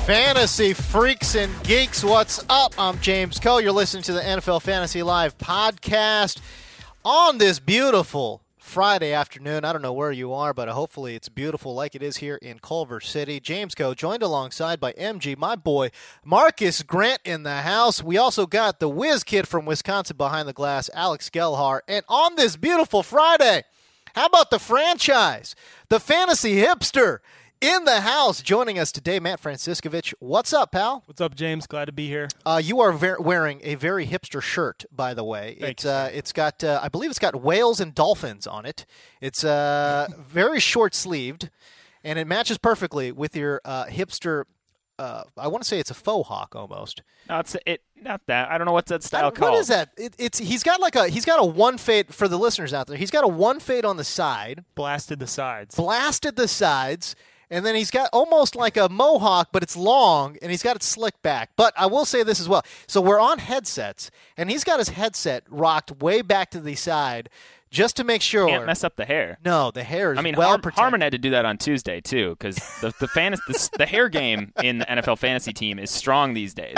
Fantasy freaks and geeks, what's up? I'm James Koh. You're listening to the NFL Fantasy Live podcast on this beautiful Friday afternoon. I don't know where you are, but hopefully it's beautiful like it is here in Culver City. James Koh, joined alongside by MG, my boy Marcus Grant in the house. We also got the whiz kid from Wisconsin behind the glass, Alex Gelhar. And on this beautiful Friday, how about the franchise, the fantasy hipster, in the house, joining us today, Matt Franciscovich. What's up, pal? What's up, James? Glad to be here. You are wearing a very hipster shirt, by the way. Thanks. It's got, I believe it's got whales and dolphins on it. It's very short-sleeved, and it matches perfectly with your hipster. I want to say it's a faux hawk almost. No, not that. I don't know what's that style called. What is that? He's got a one fade for the listeners out there. He's got a one fade on the side. Blasted the sides. And then he's got almost like a mohawk, but it's long, and he's got it slicked back. But I will say this as well. So we're on headsets, and he's got his headset rocked way back to the side just to make sure. Can't mess up the hair. No, the hair is protected. Harmon had to do that on Tuesday, too, because the hair game in the NFL fantasy team is strong these days.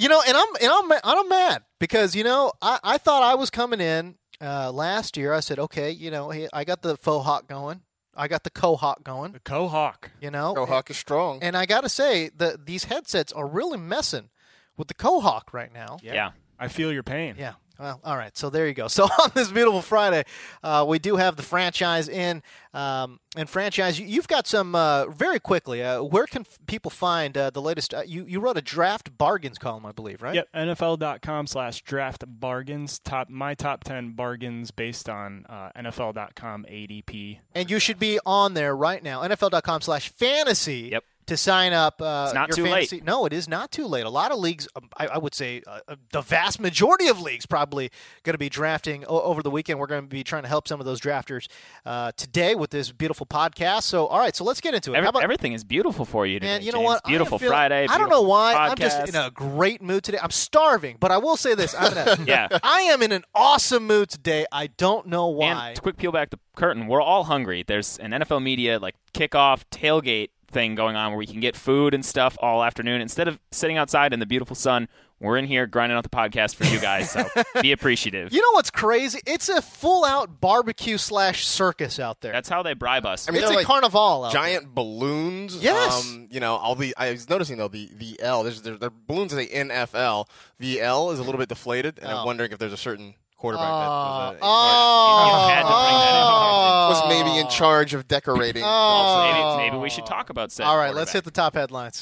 I'm mad because, I thought I was coming in last year. I said, okay, I got the faux hawk going. I got the Cohawk going. The Cohawk. Cohawk is strong. And I got to say, these headsets are really messing with the Cohawk right now. Yeah. I feel your pain. Yeah. Well, all right. So there you go. So on this beautiful Friday, we do have the franchise in. And franchise, you've got some, very quickly, where can people find the latest? You wrote a draft bargains column, I believe, right? Yep. NFL.com/draft bargains. My top 10 bargains based on NFL.com ADP. And you should be on there right now, NFL.com/fantasy. Yep. To sign up. It's not your too fantasy. late. No, it is not too late. A lot of leagues, I would say the vast majority of leagues probably going to be drafting over the weekend. We're going to be trying to help some of those drafters today with this beautiful podcast. So, all right, so let's get into it. Everything is beautiful for you today, Man, you know James. what? Beautiful Friday. I don't know why. Podcast. I'm just in a great mood today. I'm starving, but I will say this. Yeah. I am in an awesome mood today. I don't know why. And to quick peel back the curtain, we're all hungry. There's an NFL media kickoff tailgate thing going on where we can get food and stuff all afternoon. Instead of sitting outside in the beautiful sun, we're in here grinding out the podcast for you guys, so be appreciative. You know what's crazy? It's a full-out barbecue/circus out there. That's how they bribe us. I mean, it's a carnival out giant there. balloons. Yes. I was noticing, though, the L, there are balloons that say NFL. The L is a little bit deflated, and I'm wondering if there's a certain quarterback that had to bring that in. was maybe in charge of decorating. Maybe we should talk about said All right, quarterback. let's hit the top headlines.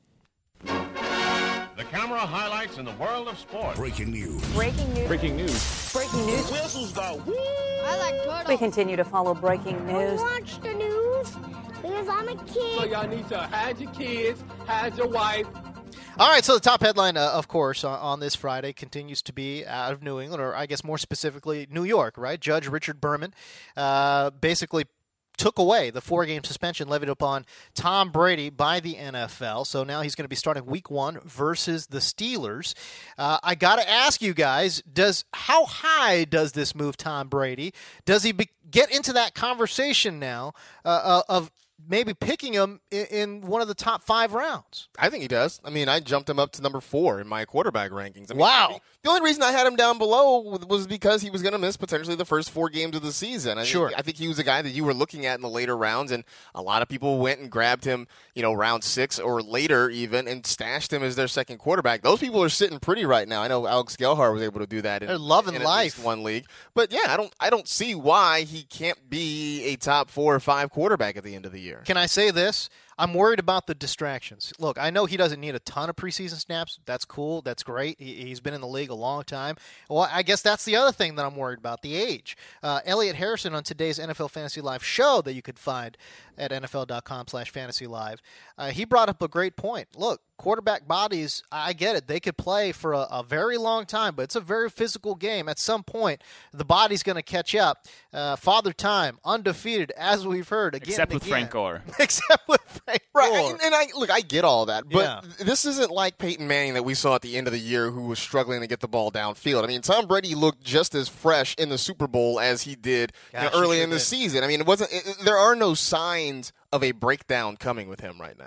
The camera highlights in the world of sports. Breaking news. Breaking news. Breaking news. Breaking news. Whistles go woo! I like turtles. We continue to follow breaking news. Watch the news because I'm a kid. So y'all need to hide your kids, hide your wife. All right, so the top headline, of course, on this Friday continues to be out of New England, or I guess more specifically New York, right? Judge Richard Berman basically took away the 4-game suspension levied upon Tom Brady by the NFL. So now he's going to be starting Week 1 versus the Steelers. I got to ask you guys, how high does this move Tom Brady? Does he get into that conversation now of maybe picking him in one of the top 5 rounds? I think he does. I mean, I jumped him up to number 4 in my quarterback rankings. I mean, wow. The only reason I had him down below was because he was going to miss potentially the first 4 games of the season. I think he was a guy that you were looking at in the later rounds, and a lot of people went and grabbed him, round 6 or later even, and stashed him as their second quarterback. Those people are sitting pretty right now. I know Alex Gelhar was able to do that. They're loving in life. At least one league. But yeah, I don't see why he can't be a top 4 or 5 quarterback at the end of the year. Can I say this? I'm worried about the distractions. Look, I know he doesn't need a ton of preseason snaps. That's cool. That's great. He's been in the league a long time. Well, I guess that's the other thing that I'm worried about, the age. Elliot Harrison on today's NFL Fantasy Live show that you could find at NFL.com/fantasylive, he brought up a great point. Look, quarterback bodies, I get it. They could play for a very long time, but it's a very physical game. At some point, the body's going to catch up. Father Time, undefeated, as we've heard again Except and with again. Frank Gore. Except with Frank Gore. Right, and I get all that, but Yeah. this isn't like Peyton Manning that we saw at the end of the year who was struggling to get the ball downfield. I mean, Tom Brady looked just as fresh in the Super Bowl as he did early sure in the did. season. I mean, there are no signs of a breakdown coming with him right now.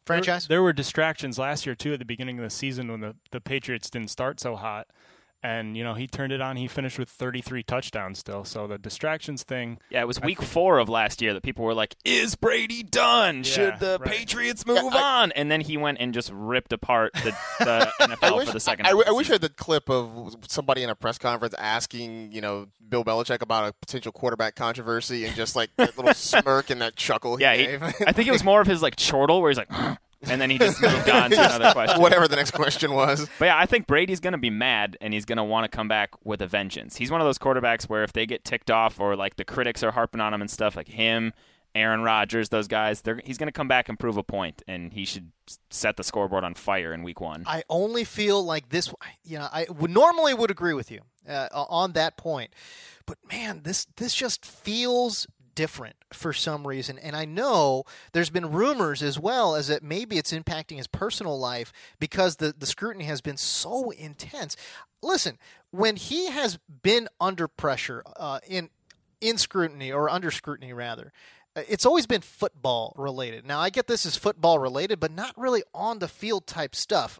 franchise? There were distractions last year, too, at the beginning of the season when the Patriots didn't start so hot. And, he turned it on. He finished with 33 touchdowns still. So the distractions thing. Yeah, it was week 4 of last year that people were like, is Brady done? Should the Patriots move on? And then he went and just ripped apart the NFL for the second half. I wish I had the clip of somebody in a press conference asking, Bill Belichick about a potential quarterback controversy and just like that little smirk and that chuckle he gave. I think it was more of his like chortle where he's like, and then he just moved on to another question. Whatever the next question was. But yeah, I think Brady's going to be mad, and he's going to want to come back with a vengeance. He's one of those quarterbacks where if they get ticked off or like the critics are harping on him and stuff, like him, Aaron Rodgers, those guys, he's going to come back and prove a point, and he should set the scoreboard on fire in week 1. I only feel like this, I would normally agree with you on that point. But, man, this just feels different for some reason, and I know there's been rumors as well as that maybe it's impacting his personal life because the scrutiny has been so intense. Listen, when he has been under pressure in scrutiny or under scrutiny rather, it's always been football related. Now I get this is football related, but not really on the field type stuff.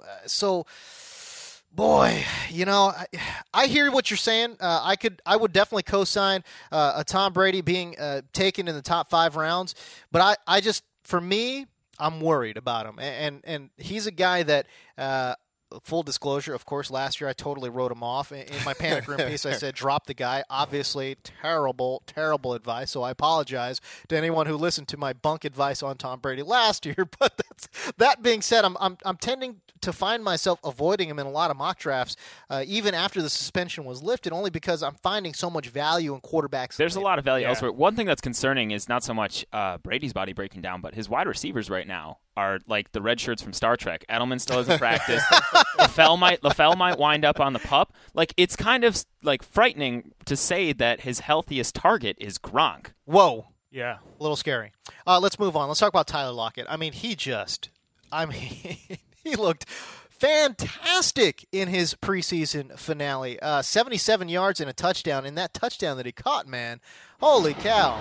Boy, I hear what you're saying. I would definitely co-sign a Tom Brady being taken in the top 5 rounds, but I just, for me, I'm worried about him, and he's a guy that. Full disclosure, of course, last year I totally wrote him off. In my Panic Room piece, I said, drop the guy. Obviously, terrible, terrible advice, so I apologize to anyone who listened to my bunk advice on Tom Brady last year. But that being said, I'm tending to find myself avoiding him in a lot of mock drafts, even after the suspension was lifted, only because I'm finding so much value in quarterbacks. There's a lot of value elsewhere. One thing that's concerning is not so much Brady's body breaking down, but his wide receivers right now are like the red shirts from Star Trek. Edelman still hasn't practiced. LaFell might wind up on the pup. Like, it's kind of like frightening to say that his healthiest target is Gronk. Whoa. Yeah. A little scary. Let's move on. Let's talk about Tyler Lockett. I mean, he looked fantastic in his preseason finale. 77 yards and a touchdown. And that touchdown that he caught, man, holy cow.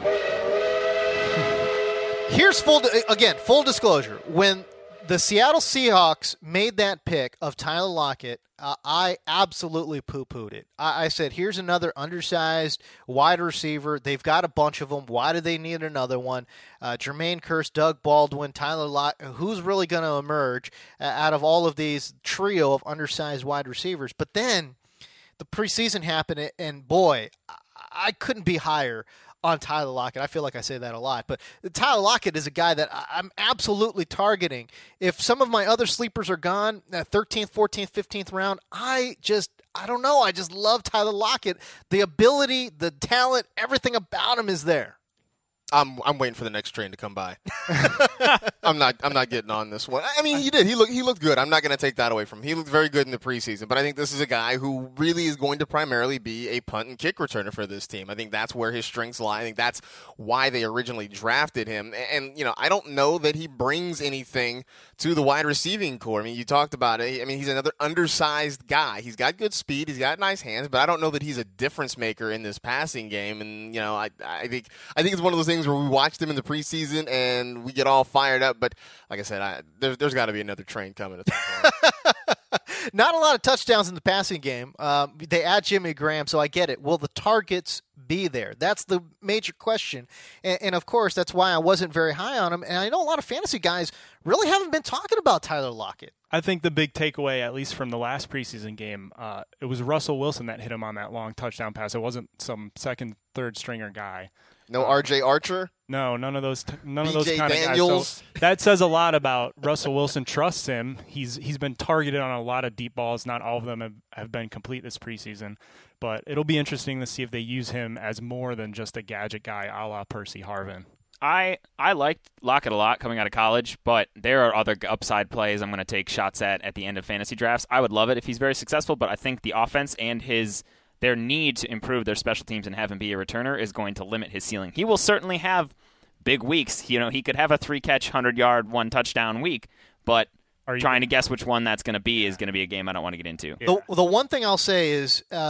Here's full disclosure. When the Seattle Seahawks made that pick of Tyler Lockett, I absolutely poo-pooed it. I said, here's another undersized wide receiver. They've got a bunch of them. Why do they need another one? Jermaine Kearse, Doug Baldwin, Tyler Lockett. Who's really going to emerge out of all of these trio of undersized wide receivers? But then the preseason happened, and boy, I couldn't be higher on Tyler Lockett. I feel like I say that a lot, but Tyler Lockett is a guy that I'm absolutely targeting. If some of my other sleepers are gone, 13th, 14th, 15th round, I don't know. I just love Tyler Lockett. The ability, the talent, everything about him is there. I'm waiting for the next train to come by. I'm not getting on this one. I mean, he did. He looked good. I'm not going to take that away from him. He looked very good in the preseason. But I think this is a guy who really is going to primarily be a punt and kick returner for this team. I think that's where his strengths lie. I think that's why they originally drafted him. And I don't know that he brings anything to the wide receiving core. I mean, you talked about it. I mean, he's another undersized guy. He's got good speed. He's got nice hands. But I don't know that he's a difference maker in this passing game. And I think it's one of those things where we watched him in the preseason and we get all fired up. But like I said, there's got to be another train coming at some point. Not a lot of touchdowns in the passing game. They add Jimmy Graham, so I get it. Will the targets be there? That's the major question. And of course, that's why I wasn't very high on him. And I know a lot of fantasy guys really haven't been talking about Tyler Lockett. I think the big takeaway, at least from the last preseason game, it was Russell Wilson that hit him on that long touchdown pass. It wasn't some second, third stringer guy. No R.J. Archer? No, none of those kind Daniels. of guys. So that says a lot about Russell Wilson trusts him. He's been targeted on a lot of deep balls. Not all of them have been complete this preseason. But it'll be interesting to see if they use him as more than just a gadget guy a la Percy Harvin. I liked Lockett a lot coming out of college, but there are other upside plays I'm going to take shots at the end of fantasy drafts. I would love it if he's very successful, but I think the offense and their need to improve their special teams and have him be a returner is going to limit his ceiling. He will certainly have big weeks. He could have a 3-catch, 100-yard, 1-touchdown week, but trying to guess which one that's going to be is going to be a game I don't want to get into. The one thing I'll say is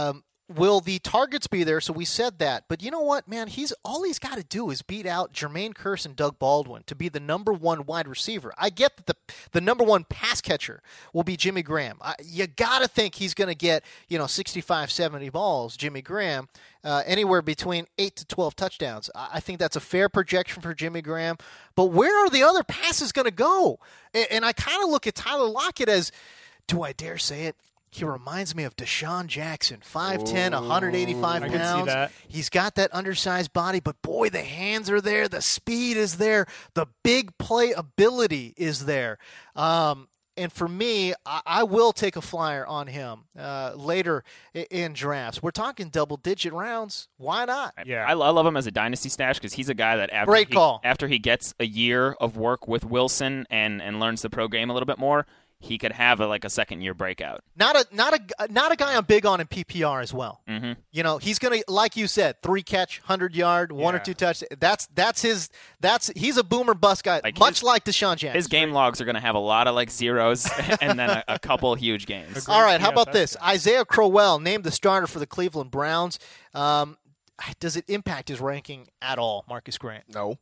will the targets be there? So we said that. But you know what, man? All he's got to do is beat out Jermaine Kearse and Doug Baldwin to be the number one wide receiver. I get that the number one pass catcher will be Jimmy Graham. You got to think he's going to get 65, 70 balls, Jimmy Graham, anywhere between 8 to 12 touchdowns. I think that's a fair projection for Jimmy Graham. But where are the other passes going to go? And I kind of look at Tyler Lockett as, do I dare say it? He reminds me of Deshaun Jackson, 5'10", 185 pounds. I can see that. He's got that undersized body, but boy, the hands are there, the speed is there, the big play ability is there. And for me, I will take a flyer on him later in drafts. We're talking double-digit rounds. Why not? Yeah, I love him as a dynasty stash because he's a guy that after he gets a year of work with Wilson and learns the pro game a little bit more, he could have a second-year breakout. Not a guy I'm big on in PPR as well. Mm-hmm. He's going to, like you said, 3-catch, 100-yard, 1 or 2 touch. He's a boomer bust guy, like Deshaun Jackson. His game logs are going to have a lot of zeros and then a couple huge games. All right, how about this? Isaiah Crowell named the starter for the Cleveland Browns. Does it impact his ranking at all, Marcus Grant? No.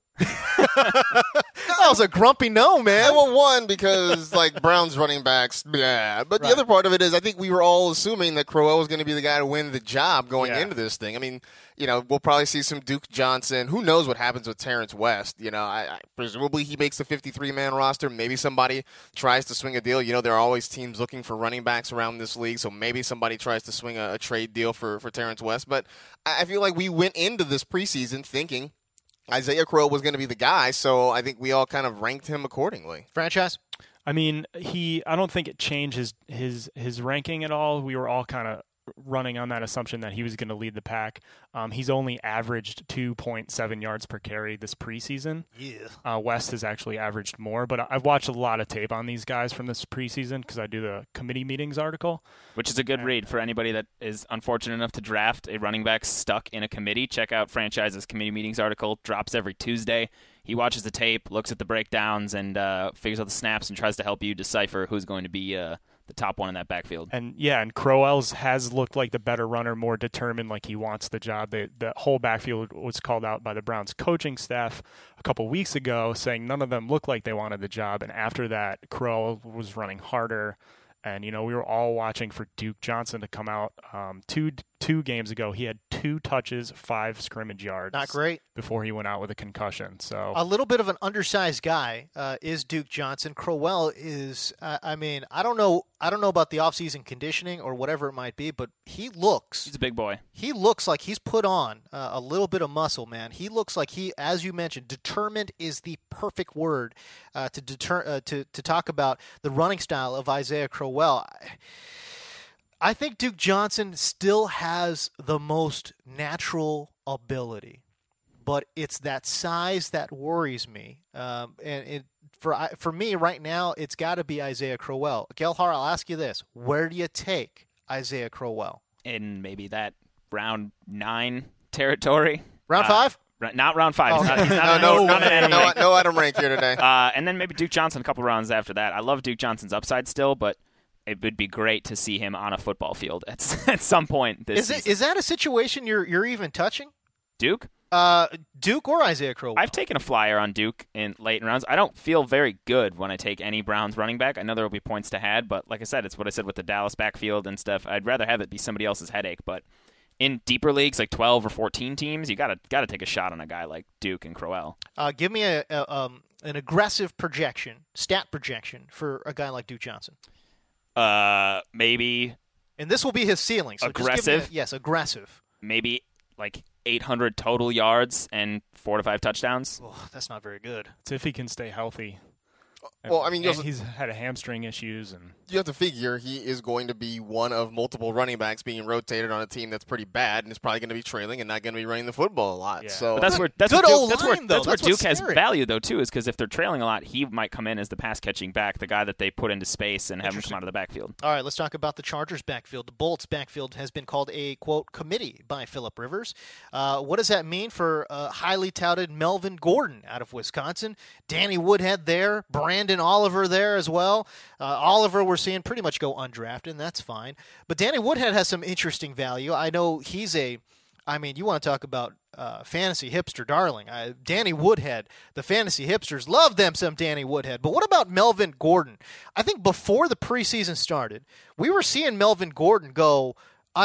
That was a grumpy no, man. Well, one, because Browns running backs, yeah. But the other part of it is I think we were all assuming that Crowell was going to be the guy to win the job going into this thing. I mean, we'll probably see some Duke Johnson. Who knows what happens with Terrence West? I presumably he makes the 53-man roster. Maybe somebody tries to swing a deal. There are always teams looking for running backs around this league, so maybe somebody tries to swing a trade deal for Terrence West. But I feel like we went into this preseason thinking Isaiah Crowell was going to be the guy, so I think we all kind of ranked him accordingly. Franchise? I mean, I don't think it changed his ranking at all. We were all kind of running on that assumption that he was going to lead the pack. He's only averaged 2.7 yards per carry this preseason. Yeah. West has actually averaged more, but I've watched a lot of tape on these guys from this preseason because I do the committee meetings article. Which is a good read for anybody that is unfortunate enough to draft a running back stuck in a committee. Check out Franchise's committee meetings article. Drops every Tuesday. He watches the tape, looks at the breakdowns, and figures out the snaps and tries to help you decipher who's going to be the top one in that backfield. And Crowell's has looked like the better runner, more determined, like he wants the job. The whole backfield was called out by the Browns coaching staff a couple weeks ago, saying none of them looked like they wanted the job. And after that, Crowell was running harder. And, we were all watching for Duke Johnson to come out two games ago. He had 2 touches, 5 scrimmage yards. Not great. Before he went out with a concussion. So a little bit of an undersized guy is Duke Johnson. Crowell is, I don't know about the offseason conditioning or whatever it might be, but he's a big boy. He looks like he's put on a little bit of muscle, man. He looks like as you mentioned, determined is the perfect word to talk about the running style of Isaiah Crowell. I think Duke Johnson still has the most natural ability, but it's that size that worries me. For me right now, it's got to be Isaiah Crowell. Gelhar, I'll ask you this: where do you take Isaiah Crowell? In maybe that round 9 territory. Round 5? Not round 5. Oh, he's not no Adam rank here today. And then maybe Duke Johnson a couple rounds after that. I love Duke Johnson's upside still, but it would be great to see him on a football field at some point this season. Is that a situation you're even touching? Duke? Duke or Isaiah Crowell? I've taken a flyer on Duke in late rounds. I don't feel very good when I take any Browns running back. I know there will be points to had, but like I said, it's what I said with the Dallas backfield and stuff. I'd rather have it be somebody else's headache, but in deeper leagues like 12 or 14 teams, you got to take a shot on a guy like Duke and Crowell. Give me an aggressive stat projection for a guy like Duke Johnson. Maybe. And this will be his ceiling. So aggressive? Yes, aggressive. Maybe 800 total yards and 4 to 5 touchdowns. Oh, that's not very good. It's if he can stay healthy. Well, he's had hamstring issues, and you have to figure he is going to be one of multiple running backs being rotated on a team that's pretty bad, and is probably going to be trailing and not going to be running the football a lot. Yeah. So but that's where Duke has value, though, too, is because if they're trailing a lot, he might come in as the pass-catching back, the guy that they put into space and have him come out of the backfield. All right, let's talk about the Chargers' backfield. The Bolts' backfield has been called a, quote, committee by Phillip Rivers. What does that mean for highly touted Melvin Gordon out of Wisconsin? Danny Woodhead there, Brandon Brandon Oliver there as well. Oliver we're seeing pretty much go undrafted, and that's fine. But Danny Woodhead has some interesting value. I know he's you want to talk about fantasy hipster darling. Danny Woodhead, the fantasy hipsters love them some Danny Woodhead. But what about Melvin Gordon? I think before the preseason started, we were seeing Melvin Gordon go,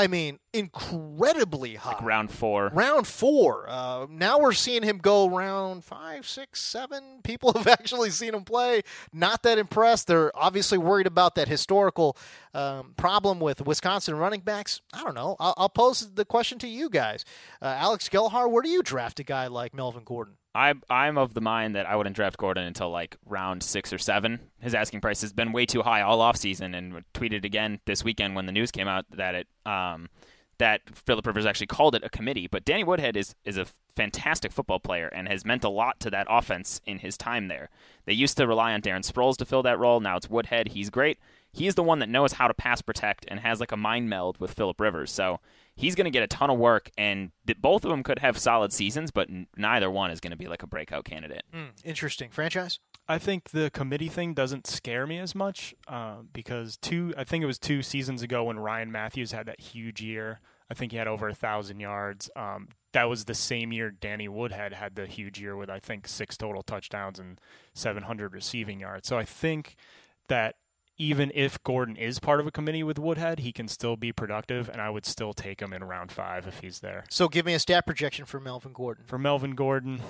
incredibly high. Like round 4. Round 4. Now we're seeing him go round 5, 6, 7. People have actually seen him play. Not that impressed. They're obviously worried about that historical problem with Wisconsin running backs. I don't know. I'll pose the question to you guys. Alex Gelhar, where do you draft a guy like Melvin Gordon? I'm of the mind that I wouldn't draft Gordon until like round 6 or 7. His asking price has been way too high all offseason, and tweeted again this weekend when the news came out that that Philip Rivers actually called it a committee. But Danny Woodhead is a fantastic football player and has meant a lot to that offense in his time there. They used to rely on Darren Sproles to fill that role. Now it's Woodhead. He's great. He's the one that knows how to pass protect and has like a mind meld with Philip Rivers. So he's going to get a ton of work, and both of them could have solid seasons, but neither one is going to be like a breakout candidate. Interesting. Franchise? I think the committee thing doesn't scare me as much because I think it was 2 seasons ago when Ryan Matthews had that huge year. I think he had over 1,000 yards. That was the same year Danny Woodhead had the huge year with, I think, 6 total touchdowns and 700 receiving yards. So I think that even if Gordon is part of a committee with Woodhead, he can still be productive, and I would still take him in round 5 if he's there. So give me a stat projection for Melvin Gordon. For Melvin Gordon,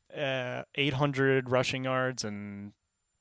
800 rushing yards and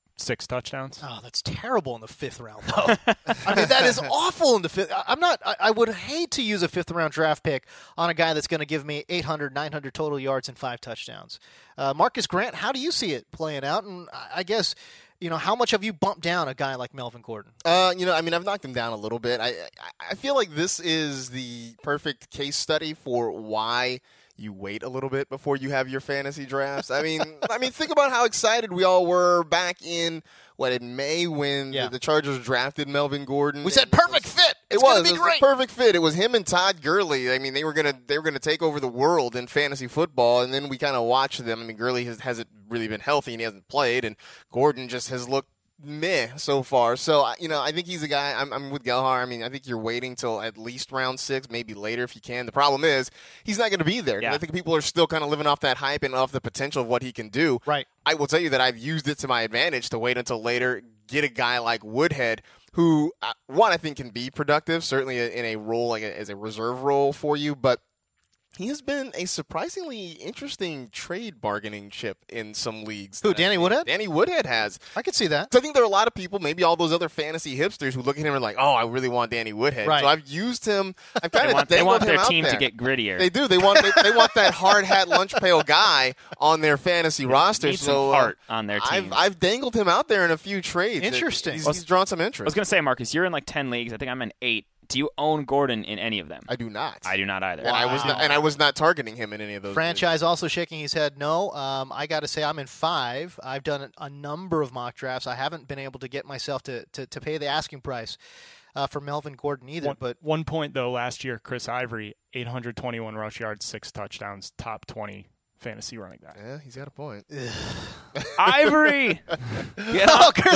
6 touchdowns. Oh, that's terrible in the 5th round, though. That is awful in the 5th. I would hate to use a 5th-round draft pick on a guy that's going to give me 800, 900 total yards and 5 touchdowns. Marcus Grant, how do you see it playing out? And I guess, how much have you bumped down a guy like Melvin Gordon? I've knocked him down a little bit. I feel like this is the perfect case study for why you wait a little bit before you have your fantasy drafts. Think about how excited we all were back in May when the Chargers drafted Melvin Gordon. We said perfect fit. It was a perfect fit. It was him and Todd Gurley. They were gonna take over the world in fantasy football, and then we kind of watched them. Gurley hasn't really been healthy and he hasn't played, and Gordon just has looked meh so far. So, I think he's a guy. I'm with Gelhar. I think you're waiting till at least round 6, maybe later if you can. The problem is he's not going to be there. Yeah. I think people are still kind of living off that hype and off the potential of what he can do. Right. I will tell you that I've used it to my advantage to wait until later, get a guy like Woodhead who, one, I think can be productive, certainly in a role like as a reserve role for you, but he has been a surprisingly interesting trade bargaining chip in some leagues. Who, Danny Woodhead? Danny Woodhead has. I could see that. So I think there are a lot of people, maybe all those other fantasy hipsters, who look at him and are like, oh, I really want Danny Woodhead. Right. So I've used him. I've kind of they want their him team out to there. get grittier. They do. They want that hard hat lunch pail guy on their fantasy roster. Need some heart on their team. I've dangled him out there in a few trades. Interesting. He's drawn some interest. I was going to say, Marcus, you're in like 10 leagues. I think I'm in 8. Do you own Gordon in any of them? I do not. I do not either. And I was not targeting him in any of those. Franchise also shaking his head no. I got to say I'm in 5. I've done a number of mock drafts. I haven't been able to get myself to pay the asking price for Melvin Gordon either. But 1 point, though, last year, Chris Ivory, 821 rush yards, 6 touchdowns, top 20 fantasy running back. Yeah, he's got a point. Ivory! Get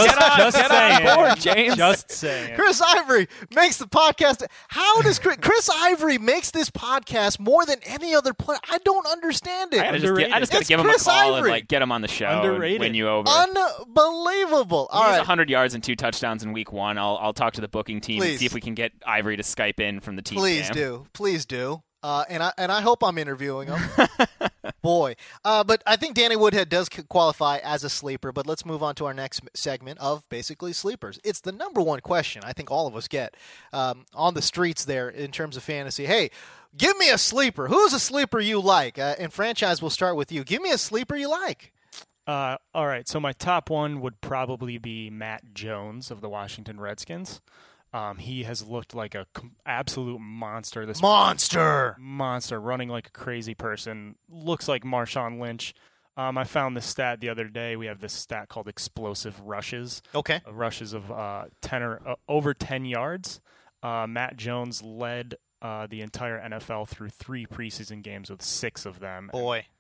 on board, James. Just saying. Chris Ivory makes the podcast. How does Chris Ivory makes this podcast more than any other player? I don't understand it. I just got to give him a call and get him on the show and win you over. Unbelievable. All right. 100 yards and 2 touchdowns in week 1. I'll talk to the booking team and see if we can get Ivory to Skype in from the team. Please do. And I hope I'm interviewing him. Boy. But I think Danny Woodhead does qualify as a sleeper, but let's move on to our next segment of basically sleepers. It's the number one question I think all of us get on the streets there in terms of fantasy. Hey, give me a sleeper. Who's a sleeper you like? And Franchise, we'll start with you. Give me a sleeper you like. All right, so my top one would probably be Matt Jones of the Washington Redskins. He has looked like an absolute monster. Monster, running like a crazy person. Looks like Marshawn Lynch. I found this stat the other day. We have this stat called explosive rushes. Okay. Rushes of 10 or over 10 yards. Matt Jones led the entire NFL through 3 preseason games with 6 of them. Boy.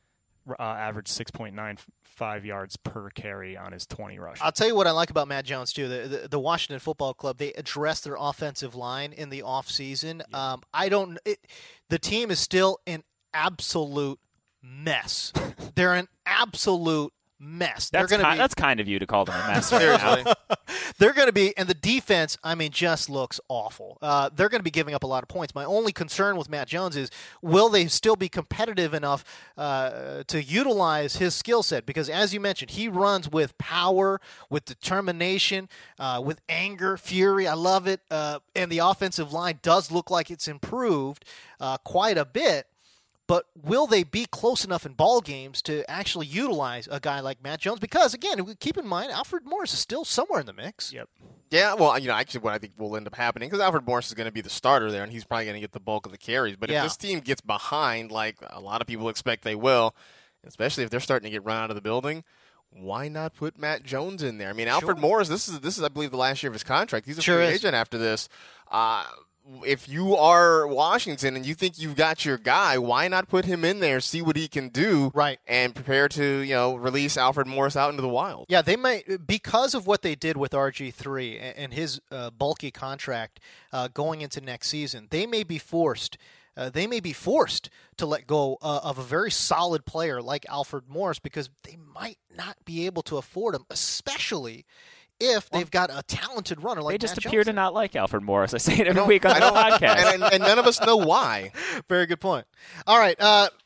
averaged 6.95 yards per carry on his 20 rushes. I'll tell you what I like about Matt Jones, too. The Washington Football Club, they addressed their offensive line in the offseason. Yeah. The team is still an absolute mess. They're an absolute mess. That's kind of you to call them a mess. Seriously. They're going to be, and the defense, just looks awful. They're going to be giving up a lot of points. My only concern with Matt Jones is, will they still be competitive enough to utilize his skill set? Because, as you mentioned, he runs with power, with determination, with anger, fury. I love it. And the offensive line does look like it's improved quite a bit. But will they be close enough in ball games to actually utilize a guy like Matt Jones? Because, again, keep in mind, Alfred Morris is still somewhere in the mix. Yep. Yeah, well, actually what I think will end up happening, because Alfred Morris is going to be the starter there, and he's probably going to get the bulk of the carries. But if this team gets behind, like a lot of people expect they will, especially if they're starting to get run out of the building, why not put Matt Jones in there? Alfred Morris, this is I believe, the last year of his contract. He's a free agent after this. If you are Washington and you think you've got your guy, why not put him in there, see what he can do, right, and prepare to release Alfred Morris out into the wild? Yeah, they might, because of what they did with RG3 and his bulky contract going into next season. They may be forced. To let go of a very solid player like Alfred Morris, because they might not be able to afford him, especially if they've got a talented runner like Matt Jones. They just appear to not like Alfred Morris. I say it every week on the podcast. And none of us know why. Very good point. All right,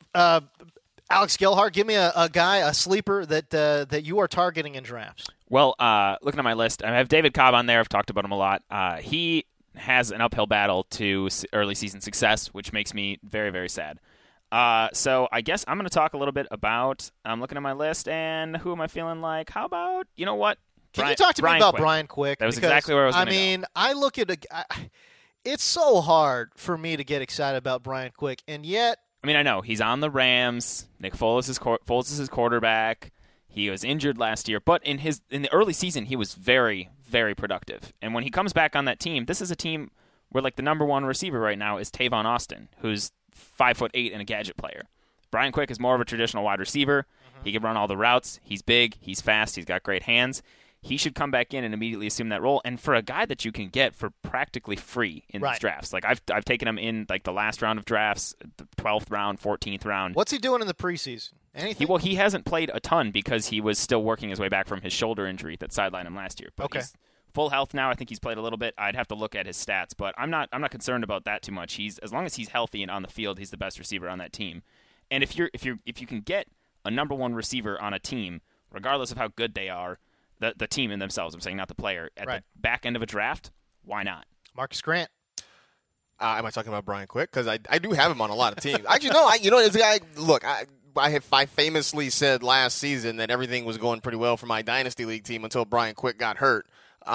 Alex Gelhart, give me a sleeper that you are targeting in drafts. Well, looking at my list, I have David Cobb on there. I've talked about him a lot. He has an uphill battle to early season success, which makes me very, very sad. So I guess I'm going to talk a little bit about, I'm looking at my list, and who am I feeling like? How about, you know what? Can you talk to me about Brian Quick? That was exactly where I was going to go. I look at it's so hard for me to get excited about Brian Quick, and yet... I know. He's on the Rams. Nick Foles is his quarterback. He was injured last year, but in the early season, he was very, very productive. And when he comes back on that team, this is a team where the number one receiver right now is Tavon Austin, who's 5'8" and a gadget player. Brian Quick is more of a traditional wide receiver. Mm-hmm. He can run all the routes. He's big. He's fast. He's got great hands. He should come back in and immediately assume that role. And for a guy that you can get for practically free in these drafts, I've taken him in the last round of drafts, the 12th round, 14th round. What's he doing in the preseason? Anything? He hasn't played a ton because he was still working his way back from his shoulder injury that sidelined him last year. But he's full health now. I think he's played a little bit. I'd have to look at his stats, but I'm not concerned about that too much. As long as he's healthy and on the field, he's the best receiver on that team. And if you can get a number one receiver on a team, regardless of how good they are, the team in themselves, I'm saying, not the player, at the back end of a draft, why not? Marcus Grant. Am I talking about Brian Quick? Because I do have him on a lot of teams. Actually, no. This guy. Look, I famously said last season that everything was going pretty well for my Dynasty League team until Brian Quick got hurt.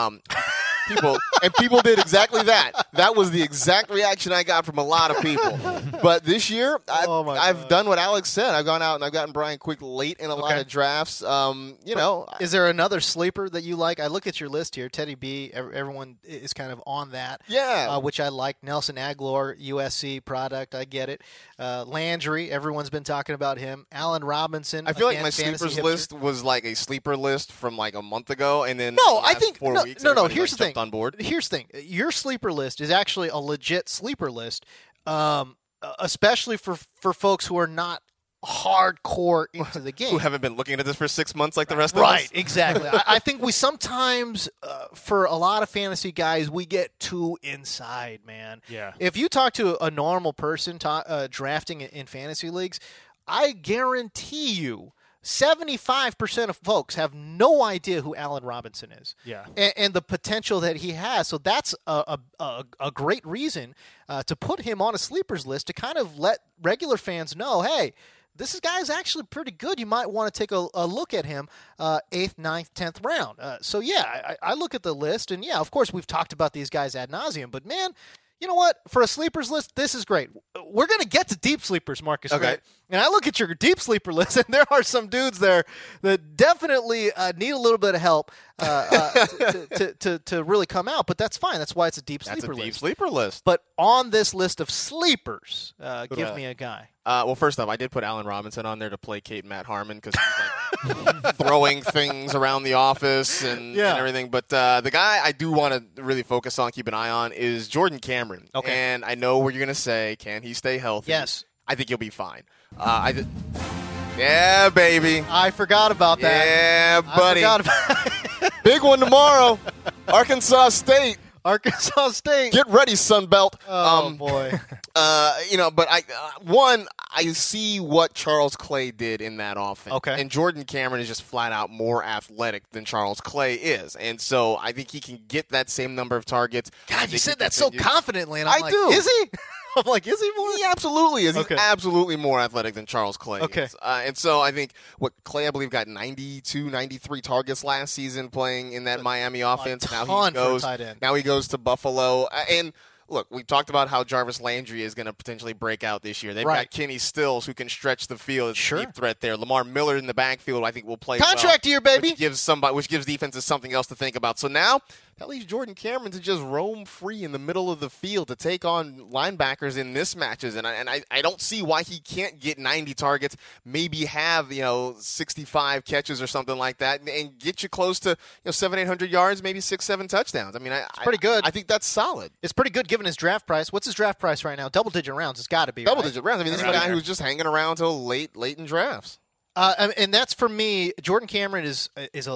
People did exactly that. That was the exact reaction I got from a lot of people. But this year, I've done what Alex said. I've gone out and I've gotten Brian Quick late in a lot of drafts. Is there another sleeper that you like? I look at your list here. Teddy B, everyone is kind of on that. Yeah. Which I like. Nelson Aguilar, USC product. I get it. Landry, everyone's been talking about him. Allen Robinson. I feel like my sleepers list was like a sleeper list from like a month ago, and then here's the thing. On board. Here's the thing. Your sleeper list is actually a legit sleeper list, especially for folks who are not hardcore into the game. Who haven't been looking at this for 6 months like the rest of us. Right, exactly. I think we sometimes, for a lot of fantasy guys, we get too inside, man. Yeah. If you talk to a normal person drafting in fantasy leagues, I guarantee you 75% of folks have no idea who Allen Robinson is. Yeah. And the potential that he has. So that's a great reason to put him on a sleepers list, to kind of let regular fans know, hey, this guy is actually pretty good. You might want to take a look at him 8th, 9th, 10th round. I look at the list, and, of course, we've talked about these guys ad nauseum. But, man, you know what? For a sleepers list, this is great. We're going to get to deep sleepers, Marcus. Okay. Right? And I look at your deep sleeper list, and there are some dudes there that definitely need a little bit of help to really come out. But that's fine. That's why it's a deep sleeper list. That's a deep sleeper list. But on this list of sleepers, give me a guy. Well, first off, I did put Allen Robinson on there to placate Matt Harmon because he's like throwing things around the office and everything. But the guy I do want to really focus on, keep an eye on, is Jordan Cameron. Okay. And I know what you're going to say. Can he stay healthy? Yes. I think he'll be fine. Yeah, baby. I forgot about that. Yeah, buddy. I forgot about Big one tomorrow. Arkansas State. Arkansas State. Get ready, Sunbelt. Oh, boy. But I see what Charles Clay did in that offense. Okay. And Jordan Cameron is just flat out more athletic than Charles Clay is. And so I think he can get that same number of targets. God, you said that so confidently. And I'm like, do. Is he? I'm like, is he more? He absolutely is. Okay. He's absolutely more athletic than Charles Clay Okay. is. And so I think Clay, I believe, got 92, 93 targets last season playing in that Miami offense. Ton for a tight end. Now he goes to Buffalo. And look, we talked about how Jarvis Landry is going to potentially break out this year. They've got Kenny Stills who can stretch the field as a deep threat there. Lamar Miller in the backfield, I think, will play contract year, baby. Which gives defenses something else to think about. So now that leaves Jordan Cameron to just roam free in the middle of the field to take on linebackers in mismatches. And I don't see why he can't get 90 targets, maybe have 65 catches or something like that, and get you close to 700-800 yards, maybe 6-7 touchdowns. I mean, it's pretty good. I think that's solid. It's pretty good given his draft price. What's his draft price right now? Double-digit rounds. It's got to be double-digit rounds. I mean, this is a guy who's just hanging around till late in drafts. And that's for me. Jordan Cameron is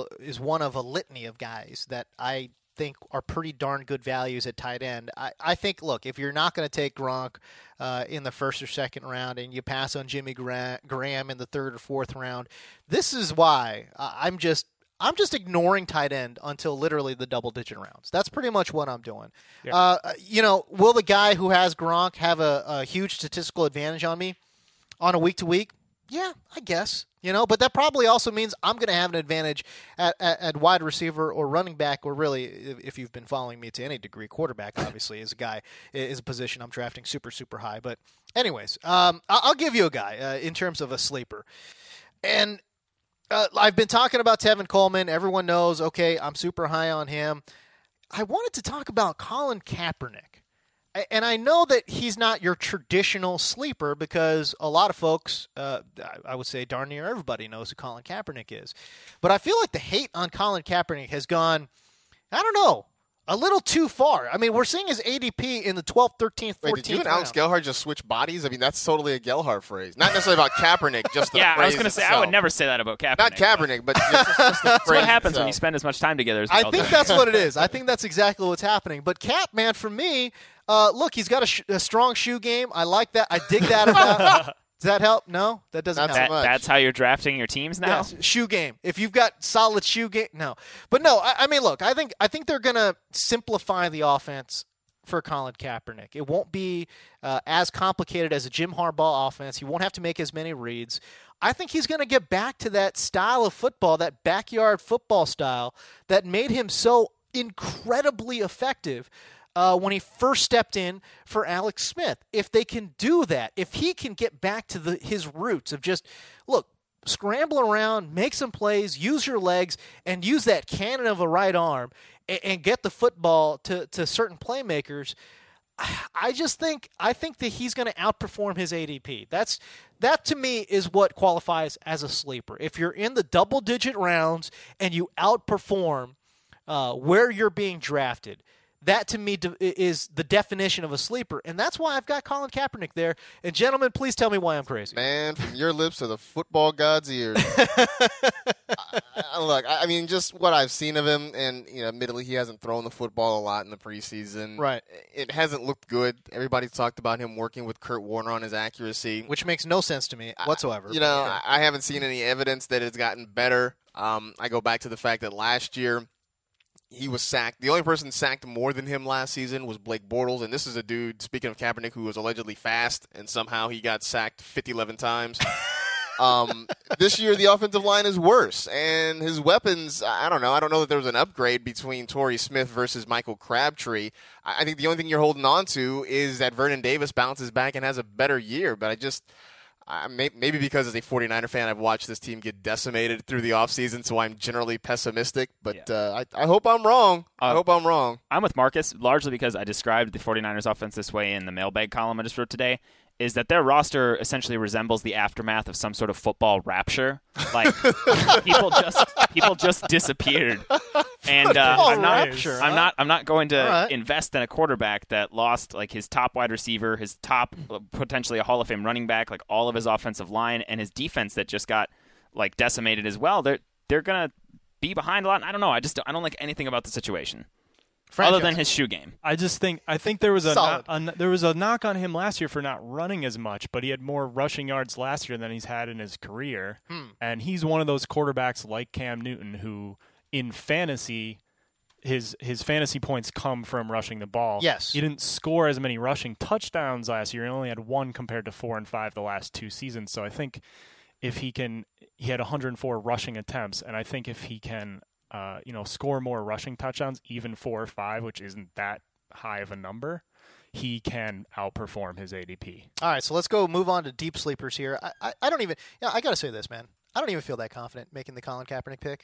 one of a litany of guys that I think are pretty darn good values at tight end. I think, look, if you're not going to take Gronk in the first or second round and you pass on Jimmy Graham in the third or fourth round, this is why I'm just ignoring tight end until literally the double-digit rounds. That's pretty much what I'm doing. Yeah. Will the guy who has Gronk have a huge statistical advantage on me on a week-to-week? Yeah, I guess. But that probably also means I'm going to have an advantage at wide receiver or running back, or really, if you've been following me to any degree, quarterback obviously is a position I'm drafting super, super high. But anyways, I'll give you a guy in terms of a sleeper. And I've been talking about Tevin Coleman. Everyone knows, okay, I'm super high on him. I wanted to talk about Colin Kaepernick. And I know that he's not your traditional sleeper because a lot of folks, I would say darn near everybody knows who Colin Kaepernick is. But I feel like the hate on Colin Kaepernick has gone, I don't know, a little too far. I mean, we're seeing his ADP in the 12th, 13th, 14th Wait, did you and Alex round. Gelhard just switch bodies? I mean, that's totally a Gelhard phrase. Not necessarily about Kaepernick, just the phrase I was going to say, I would never say that about Kaepernick. Not Kaepernick, but just the phrase. That's what happens itself. when you spend as much time together as we I all think do. that's what it is. I think that's exactly what's happening. But Cap, man, for me, look, he's got a strong shoe game. I like that. I dig that about. Does that help? No, that doesn't help. That's how you're drafting your teams now? Yes, shoe game. If you've got solid shoe game, no. But no, I mean, look, I think they're going to simplify the offense for Colin Kaepernick. It won't be as complicated as a Jim Harbaugh offense. He won't have to make as many reads. I think he's going to get back to that style of football, that backyard football style that made him so incredibly effective when he first stepped in for Alex Smith. If they can do that, if he can get back to his roots of just, look, scramble around, make some plays, use your legs, and use that cannon of a right arm and get the football to certain playmakers, I think that he's going to outperform his ADP. That to me is what qualifies as a sleeper. If you're in the double-digit rounds and you outperform where you're being drafted, that, to me, is the definition of a sleeper, and that's why I've got Colin Kaepernick there. And, gentlemen, please tell me why I'm crazy. Man, from your lips to the football god's ears. Look, I mean, just what I've seen of him, and admittedly, he hasn't thrown the football a lot in the preseason. Right. It hasn't looked good. Everybody's talked about him working with Kurt Warner on his accuracy. Which makes no sense to me whatsoever. I haven't seen any evidence that it's gotten better. I go back to the fact that last year, he was sacked. The only person sacked more than him last season was Blake Bortles, and this is a dude, speaking of Kaepernick, who was allegedly fast, and somehow he got sacked 11 times. This year, the offensive line is worse, and his weapons, I don't know. I don't know that there was an upgrade between Torrey Smith versus Michael Crabtree. I think the only thing you're holding on to is that Vernon Davis bounces back and has a better year, but maybe because as a 49er fan, I've watched this team get decimated through the offseason, so I'm generally pessimistic, but I hope I'm wrong. I hope I'm wrong. I'm with Marcus, largely because I described the 49ers offense this way in the mailbag column I just wrote today, is that their roster essentially resembles the aftermath of some sort of football rapture. Like, people just disappeared. And I'm not going to invest in a quarterback that lost like his top wide receiver, his top potentially a Hall of Fame running back, like all of his offensive line, and his defense that just got like decimated as well. They're gonna be behind a lot. And I don't know. I don't like anything about the situation. Franchise. Other than his shoe game. I think there was a knock on him last year for not running as much, but he had more rushing yards last year than he's had in his career. And he's one of those quarterbacks like Cam Newton who in fantasy his fantasy points come from rushing the ball. Yes. He didn't score as many rushing touchdowns last year. He only had 1 compared to 4 and 5 the last 2 seasons. So I think if he had 104 rushing attempts, and I think if he can score more rushing touchdowns, even 4 or 5, which isn't that high of a number, he can outperform his ADP. All right, so let's move on to deep sleepers here. I don't even – I got to say this, man. I don't even feel that confident making the Colin Kaepernick pick.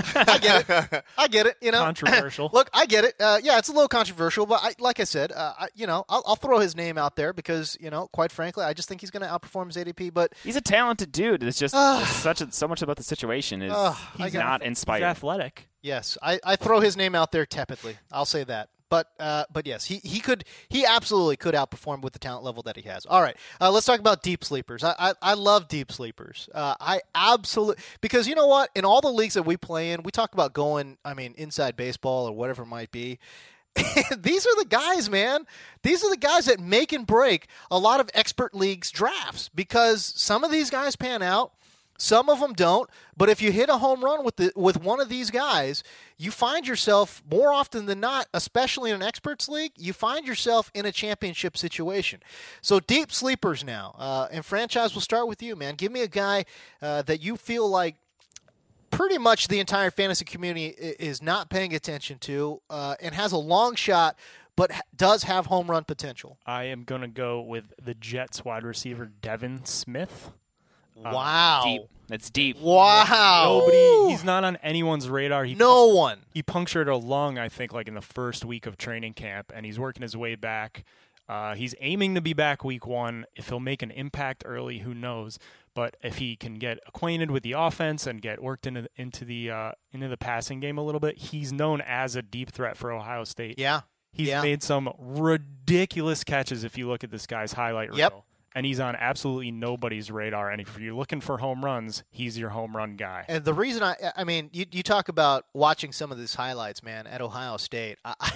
I get it. You know, controversial. Look, I get it. It's a little controversial, but like I said, I'll throw his name out there because quite frankly, I just think he's going to outperform his ADP. But he's a talented dude. It's just so much about the situation is he's not inspired. He's athletic. Yes, I throw his name out there tepidly. I'll say that. But yes, he absolutely could outperform with the talent level that he has. All right, let's talk about deep sleepers. I love deep sleepers. I absolutely, because you know what? In all the leagues that we play in, we talk about going, inside baseball or whatever it might be. These are the guys, man. These are the guys that make and break a lot of expert leagues drafts because some of these guys pan out. Some of them don't, but if you hit a home run with one of these guys, you find yourself more often than not, especially in an experts league, you find yourself in a championship situation. So deep sleepers now, and franchise, will start with you, man. Give me a guy that you feel like pretty much the entire fantasy community is not paying attention to and has a long shot, but does have home run potential. I am going to go with the Jets wide receiver Devin Smith. Wow. Deep. That's deep. Wow. He's not on anyone's radar. No one. He punctured a lung, I think, like in the first week of training camp, and he's working his way back. He's aiming to be back week 1. If he'll make an impact early, who knows? But if he can get acquainted with the offense and get worked into the passing game a little bit, he's known as a deep threat for Ohio State. Yeah. He's made some ridiculous catches if you look at this guy's highlight reel. Yep. And he's on absolutely nobody's radar. And if you're looking for home runs, he's your home run guy. And the reason you talk about watching some of these highlights, man, at Ohio State.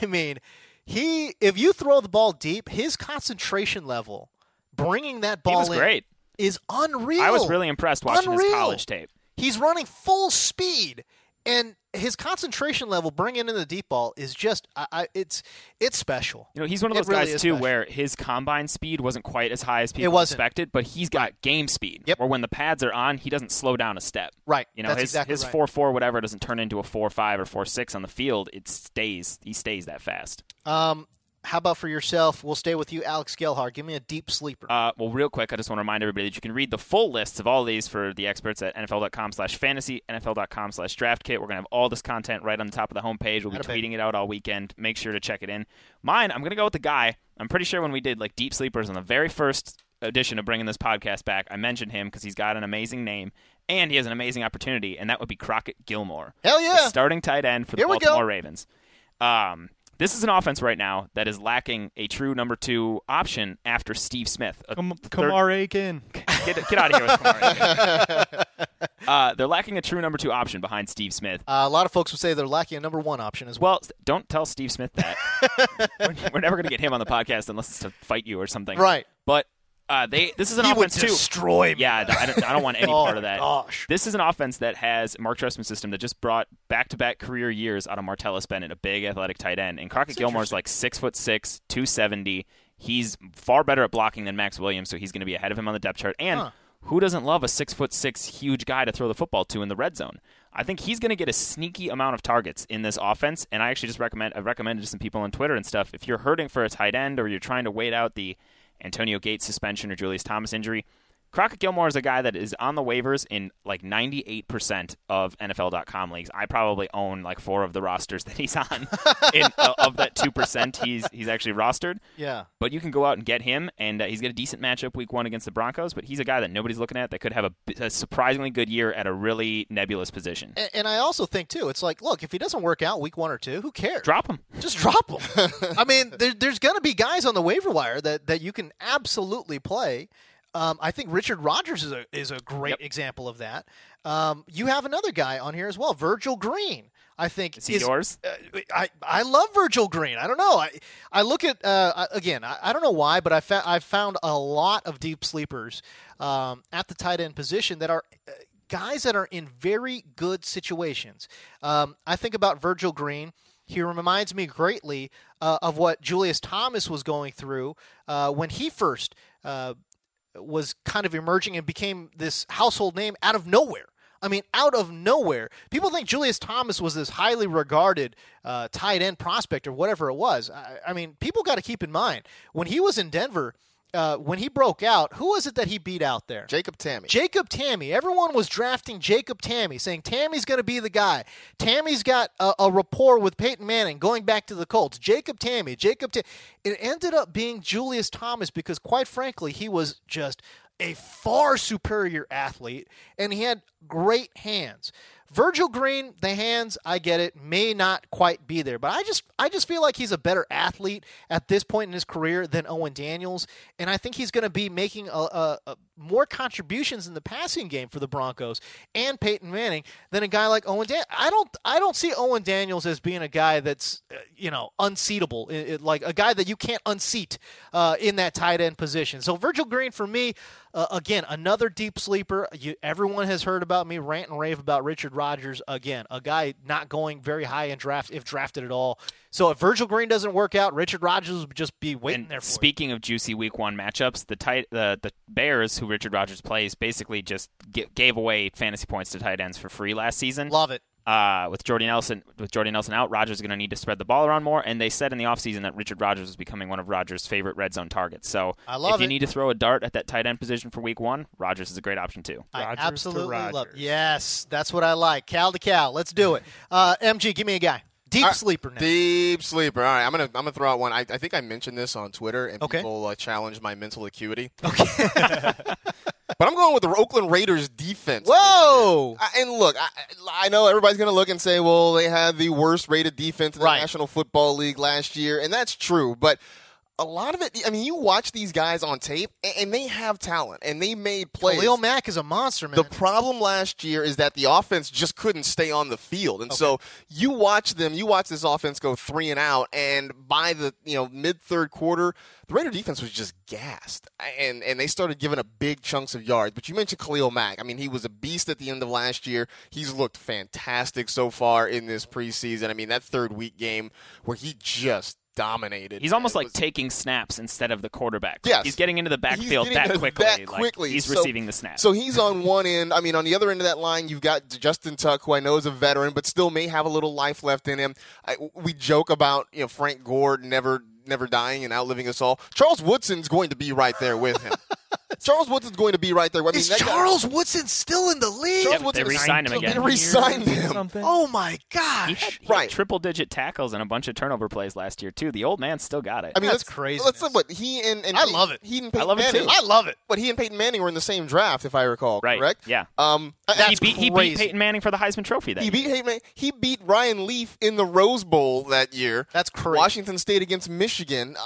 If you throw the ball deep, his concentration level, bringing that ball in, great. Is unreal. I was really impressed watching his college tape. He's running full speed, and his concentration level bringing in the deep ball is just it's special. He's one of those guys too where his combine speed wasn't quite as high as people expected, but he's got game speed. Yep. Where when the pads are on, he doesn't slow down a step. Right. That's his exactly his right. 4.4 whatever doesn't turn into a 4.5 or 4.6 on the field. He stays that fast. How about for yourself? We'll stay with you, Alex Gelhard. Give me a deep sleeper. Well, real quick, I just want to remind everybody that you can read the full lists of all these for the experts at NFL.com/fantasy, NFL.com/draftkit. We're going to have all this content right on the top of the homepage. We'll be tweeting it out all weekend. Make sure to check it in. Mine, I'm going to go with the guy. I'm pretty sure when we did like deep sleepers on the very first edition of bringing this podcast back, I mentioned him because he's got an amazing name and he has an amazing opportunity, and that would be Crockett Gilmore. Hell yeah! The starting tight end for the Baltimore Ravens. This is an offense right now that is lacking a true number 2 option after Steve Smith. Kamar Aiken. Get out of here with Kamar Aiken. They're lacking a true number 2 option behind Steve Smith. A lot of folks would say they're lacking a number 1 option as well. Well, don't tell Steve Smith that. We're never going to get him on the podcast unless it's to fight you or something. Right. But this is an he offense would too. Destroy me. Yeah, I don't want any part of that. Gosh. This is an offense that has Mark Trestman's system that just brought back-to-back career years out of Martellus Bennett, a big athletic tight end. And Crockett Gilmore's like 6'6", 270. He's far better at blocking than Max Williams, so he's going to be ahead of him on the depth chart. And who doesn't love a 6'6" huge guy to throw the football to in the red zone? I think he's going to get a sneaky amount of targets in this offense, and I actually just I've recommended to some people on Twitter and stuff, if you're hurting for a tight end or you're trying to wait out the Antonio Gates suspension or Julius Thomas injury, Crockett Gilmore is a guy that is on the waivers in like 98% of NFL.com leagues. I probably own like 4 of the rosters that he's on. Of that 2%, he's actually rostered. Yeah. But you can go out and get him, and he's got a decent matchup week 1 against the Broncos, but he's a guy that nobody's looking at that could have a surprisingly good year at a really nebulous position. And I also think, too, it's like, look, if he doesn't work out week 1 or 2, who cares? Drop him. Just drop him. I mean, there's going to be guys on the waiver wire that you can absolutely play. I think Richard Rodgers is a great example of that. You have another guy on here as well, Virgil Green. I think is he yours? I love Virgil Green. I don't know. I look at again. I don't know why, but I've found a lot of deep sleepers at the tight end position that are guys that are in very good situations. I think about Virgil Green. He reminds me greatly of what Julius Thomas was going through when he first was kind of emerging and became this household name out of nowhere. I mean, out of nowhere. People think Julius Thomas was this highly regarded tight end prospect or whatever it was. I mean, people got to keep in mind, when he was in Denver, when he broke out, who was it that he beat out there? Jacob Tamme. Jacob Tamme. Everyone was drafting Jacob Tamme, saying Tammy's going to be the guy. Tammy's got a rapport with Peyton Manning going back to the Colts. Jacob Tamme. It ended up being Julius Thomas because, quite frankly, he was just a far superior athlete, and he had great hands. Virgil Green, the hands, I get it, may not quite be there, but I just feel like he's a better athlete at this point in his career than Owen Daniels, and I think he's going to be making more contributions in the passing game for the Broncos and Peyton Manning than a guy like Owen Daniels. I don't see Owen Daniels as being a guy that's unseatable, like a guy that you can't unseat in that tight end position. So Virgil Green for me, again, another deep sleeper. Everyone has heard about me rant and rave about Richard Rodgers. Again, a guy not going very high in draft, if drafted at all. So if Virgil Green doesn't work out, Richard Rodgers would just be waiting there for Speaking of juicy Week 1 matchups, the Bears, who Richard Rodgers plays, basically just gave away fantasy points to tight ends for free last season. Love it. With Jordy Nelson out, Rodgers is going to need to spread the ball around more, and they said in the offseason that Richard Rodgers was becoming one of Rodgers' favorite red zone targets. So if you need to throw a dart at that tight end position for Week 1, Rodgers is a great option too. I absolutely love it. Yes, that's what I like. Cal to Cal. Let's do it. MG, give me a guy. Deep sleeper now. Deep sleeper. All right, I'm gonna throw out one. I think I mentioned this on Twitter, and people challenged my mental acuity. Okay. But I'm going with the Oakland Raiders defense. Whoa! And look, I know everybody's going to look and say, well, they had the worst rated defense in the National Football League last year, and that's true. But a lot of it, I mean, you watch these guys on tape, and they have talent, and they made plays. Khalil Mack is a monster, man. The problem last year is that the offense just couldn't stay on the field. And so you watch this offense go 3 and out, and by the mid-third quarter, the Raider defense was just gassed, and they started giving up big chunks of yards. But you mentioned Khalil Mack. I mean, he was a beast at the end of last year. He's looked fantastic so far in this preseason. I mean, that third-week game where he just dominated. He's almost like taking snaps instead of the quarterback. Yes. He's getting into the backfield that quickly. He's receiving the snaps. So he's on one end. I mean, on the other end of that line, you've got Justin Tuck, who I know is a veteran, but still may have a little life left in him. We joke about Frank Gore never dying and outliving us all. Charles Woodson's going to be right there with him. Charles Woodson's going to be right there. I mean, is Charles Woodson still in the league? They re-signed him again. They re-signed him. Oh, my gosh. He had triple-digit tackles and a bunch of turnover plays last year, too. The old man still got it. I mean, that's crazy. Let's look what he and I love it. He and Peyton I love it, Manning. too. I love it. But he and Peyton Manning were in the same draft, if I recall, correct? Yeah. That's he beat Peyton Manning for the Heisman Trophy that year. He beat Ryan Leaf in the Rose Bowl that year. That's crazy. Washington State against Michigan.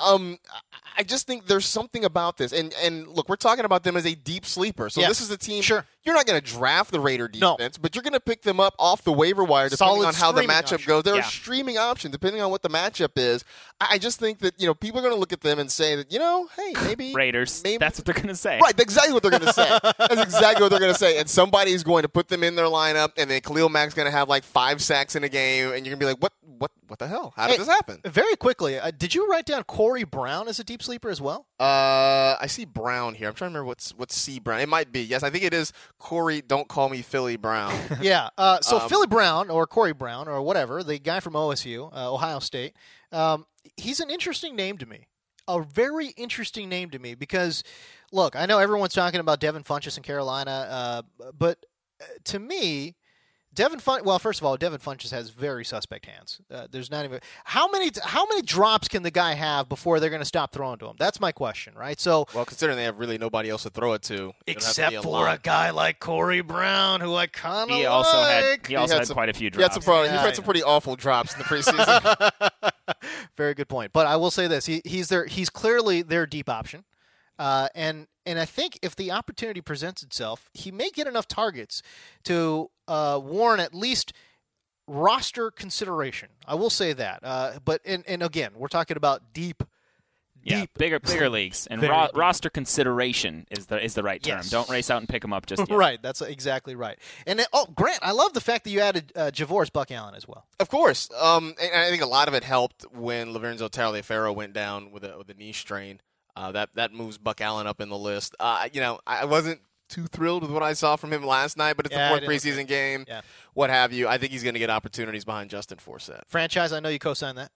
I just think there's something about this. And look, we're talking about them as a deep sleeper. So this is a team. Sure. You're not going to draft the Raider defense, but you're going to pick them up off the waiver wire depending on how the matchup goes. They're a streaming option depending on what the matchup is. I just think that people are going to look at them and say that hey, maybe Raiders. Maybe, that's what they're going to say. Right, that's exactly what they're going to say. That's exactly what they're going to say. And somebody's going to put them in their lineup, and then Khalil Mack's going to have like 5 sacks in a game, and you're going to be like, what the hell? How did this happen? Very quickly, did you write down Corey Brown as a deep sleeper as well? I see Brown here. I'm trying to remember what's C Brown. It might be. Yes, I think it is Corey. Don't call me Philly Brown. Yeah. So Philly Brown or Corey Brown or whatever, the guy from OSU, Ohio State, he's an interesting name to me. A very interesting name to me because, look, I know everyone's talking about Devin Funchess in Carolina, but to me, Devin Funchess has very suspect hands. There's not even how many drops can the guy have before they're going to stop throwing to him? That's my question, right? So, well, considering they have really nobody else to throw it to, except for a guy like Corey Brown, who I kind of like. He also had quite a few drops. He had some pretty awful drops in the preseason. Very good point. But I will say this: he's clearly their deep option, and I think if the opportunity presents itself, he may get enough targets to warrant at least roster consideration. I will say that. But again, we're talking about deep. Bigger leagues, and roster consideration is the right term. Yes. Don't race out and pick them up just yet. Right, that's exactly right. And Grant, I love the fact that you added Javoris Buck Allen as well. Of course, and I think a lot of it helped when Lorenzo Taliaferro went down with a knee strain. That moves Buck Allen up in the list. I wasn't too thrilled with what I saw from him last night, but it's the fourth preseason game. Yeah. What have you? I think he's going to get opportunities behind Justin Forsett. Franchise, I know you co-signed that.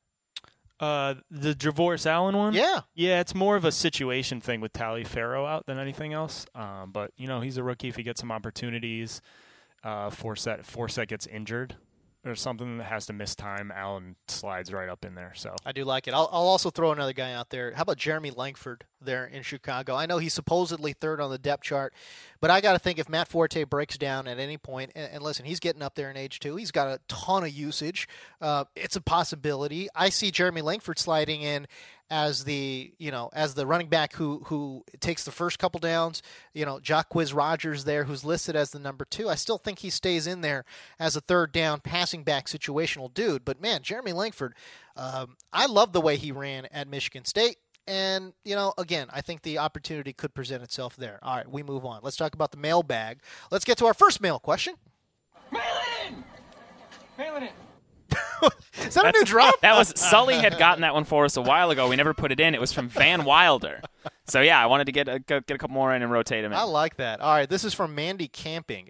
The Javoris Allen one? Yeah. Yeah, it's more of a situation thing with Taliaferro out than anything else. But, he's a rookie. If he gets some opportunities, Forsett gets injured or something that has to miss time, Allen slides right up in there. So I do like it. I'll also throw another guy out there. How about Jeremy Langford there in Chicago? I know he's supposedly third on the depth chart, but I got to think if Matt Forte breaks down at any point, and listen, he's getting up there in age too. He's got a ton of usage. It's a possibility. I see Jeremy Langford sliding in as the running back who takes the first couple downs. Jacquizz Rodgers there, who's listed as the number 2. I still think he stays in there as a third down passing back situational dude. But man, Jeremy Langford, I love the way he ran at Michigan State. And, again, I think the opportunity could present itself there. All right, we move on. Let's talk about the mailbag. Let's get to our first mail question. Mail it in! Is that a new drop? That was Sully had gotten that one for us a while ago. We never put it in. It was from Van Wilder. So, yeah, I wanted to get a couple more in and rotate them in. I like that. All right, this is from Mandy Camping.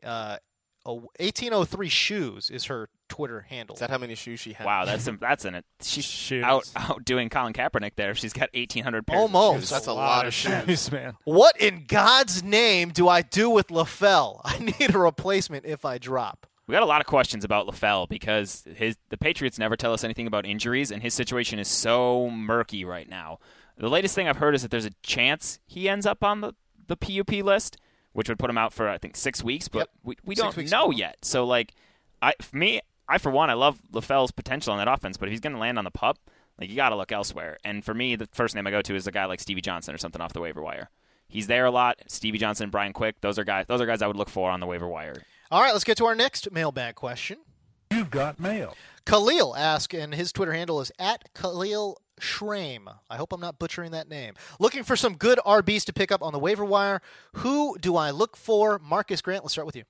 1803 Shoes is her Twitter handle. Is that how many shoes she has? Wow, she's outdoing Colin Kaepernick there. She's got 1,800 pairs Almost. of shoes. That's a lot of shoes, man. What in God's name do I do with LaFell? I need a replacement if I drop. We got a lot of questions about LaFell because the Patriots never tell us anything about injuries, and his situation is so murky right now. The latest thing I've heard is that there's a chance he ends up on the PUP list, which would put him out for, I think, 6 weeks, but we don't know yet. So, I for one, I love LaFell's potential in that offense, but if he's going to land on the PUP, you got to look elsewhere. And for me, the first name I go to is a guy like Stevie Johnson or something off the waiver wire. He's there a lot. Stevie Johnson, Brian Quick, those are guys I would look for on the waiver wire. All right, let's get to our next mailbag question. You've got mail. Khalil asks, and his Twitter handle is @Khalil Schramm. I hope I'm not butchering that name. Looking for some good RBs to pick up on the waiver wire. Who do I look for? Marcus Grant, let's start with you.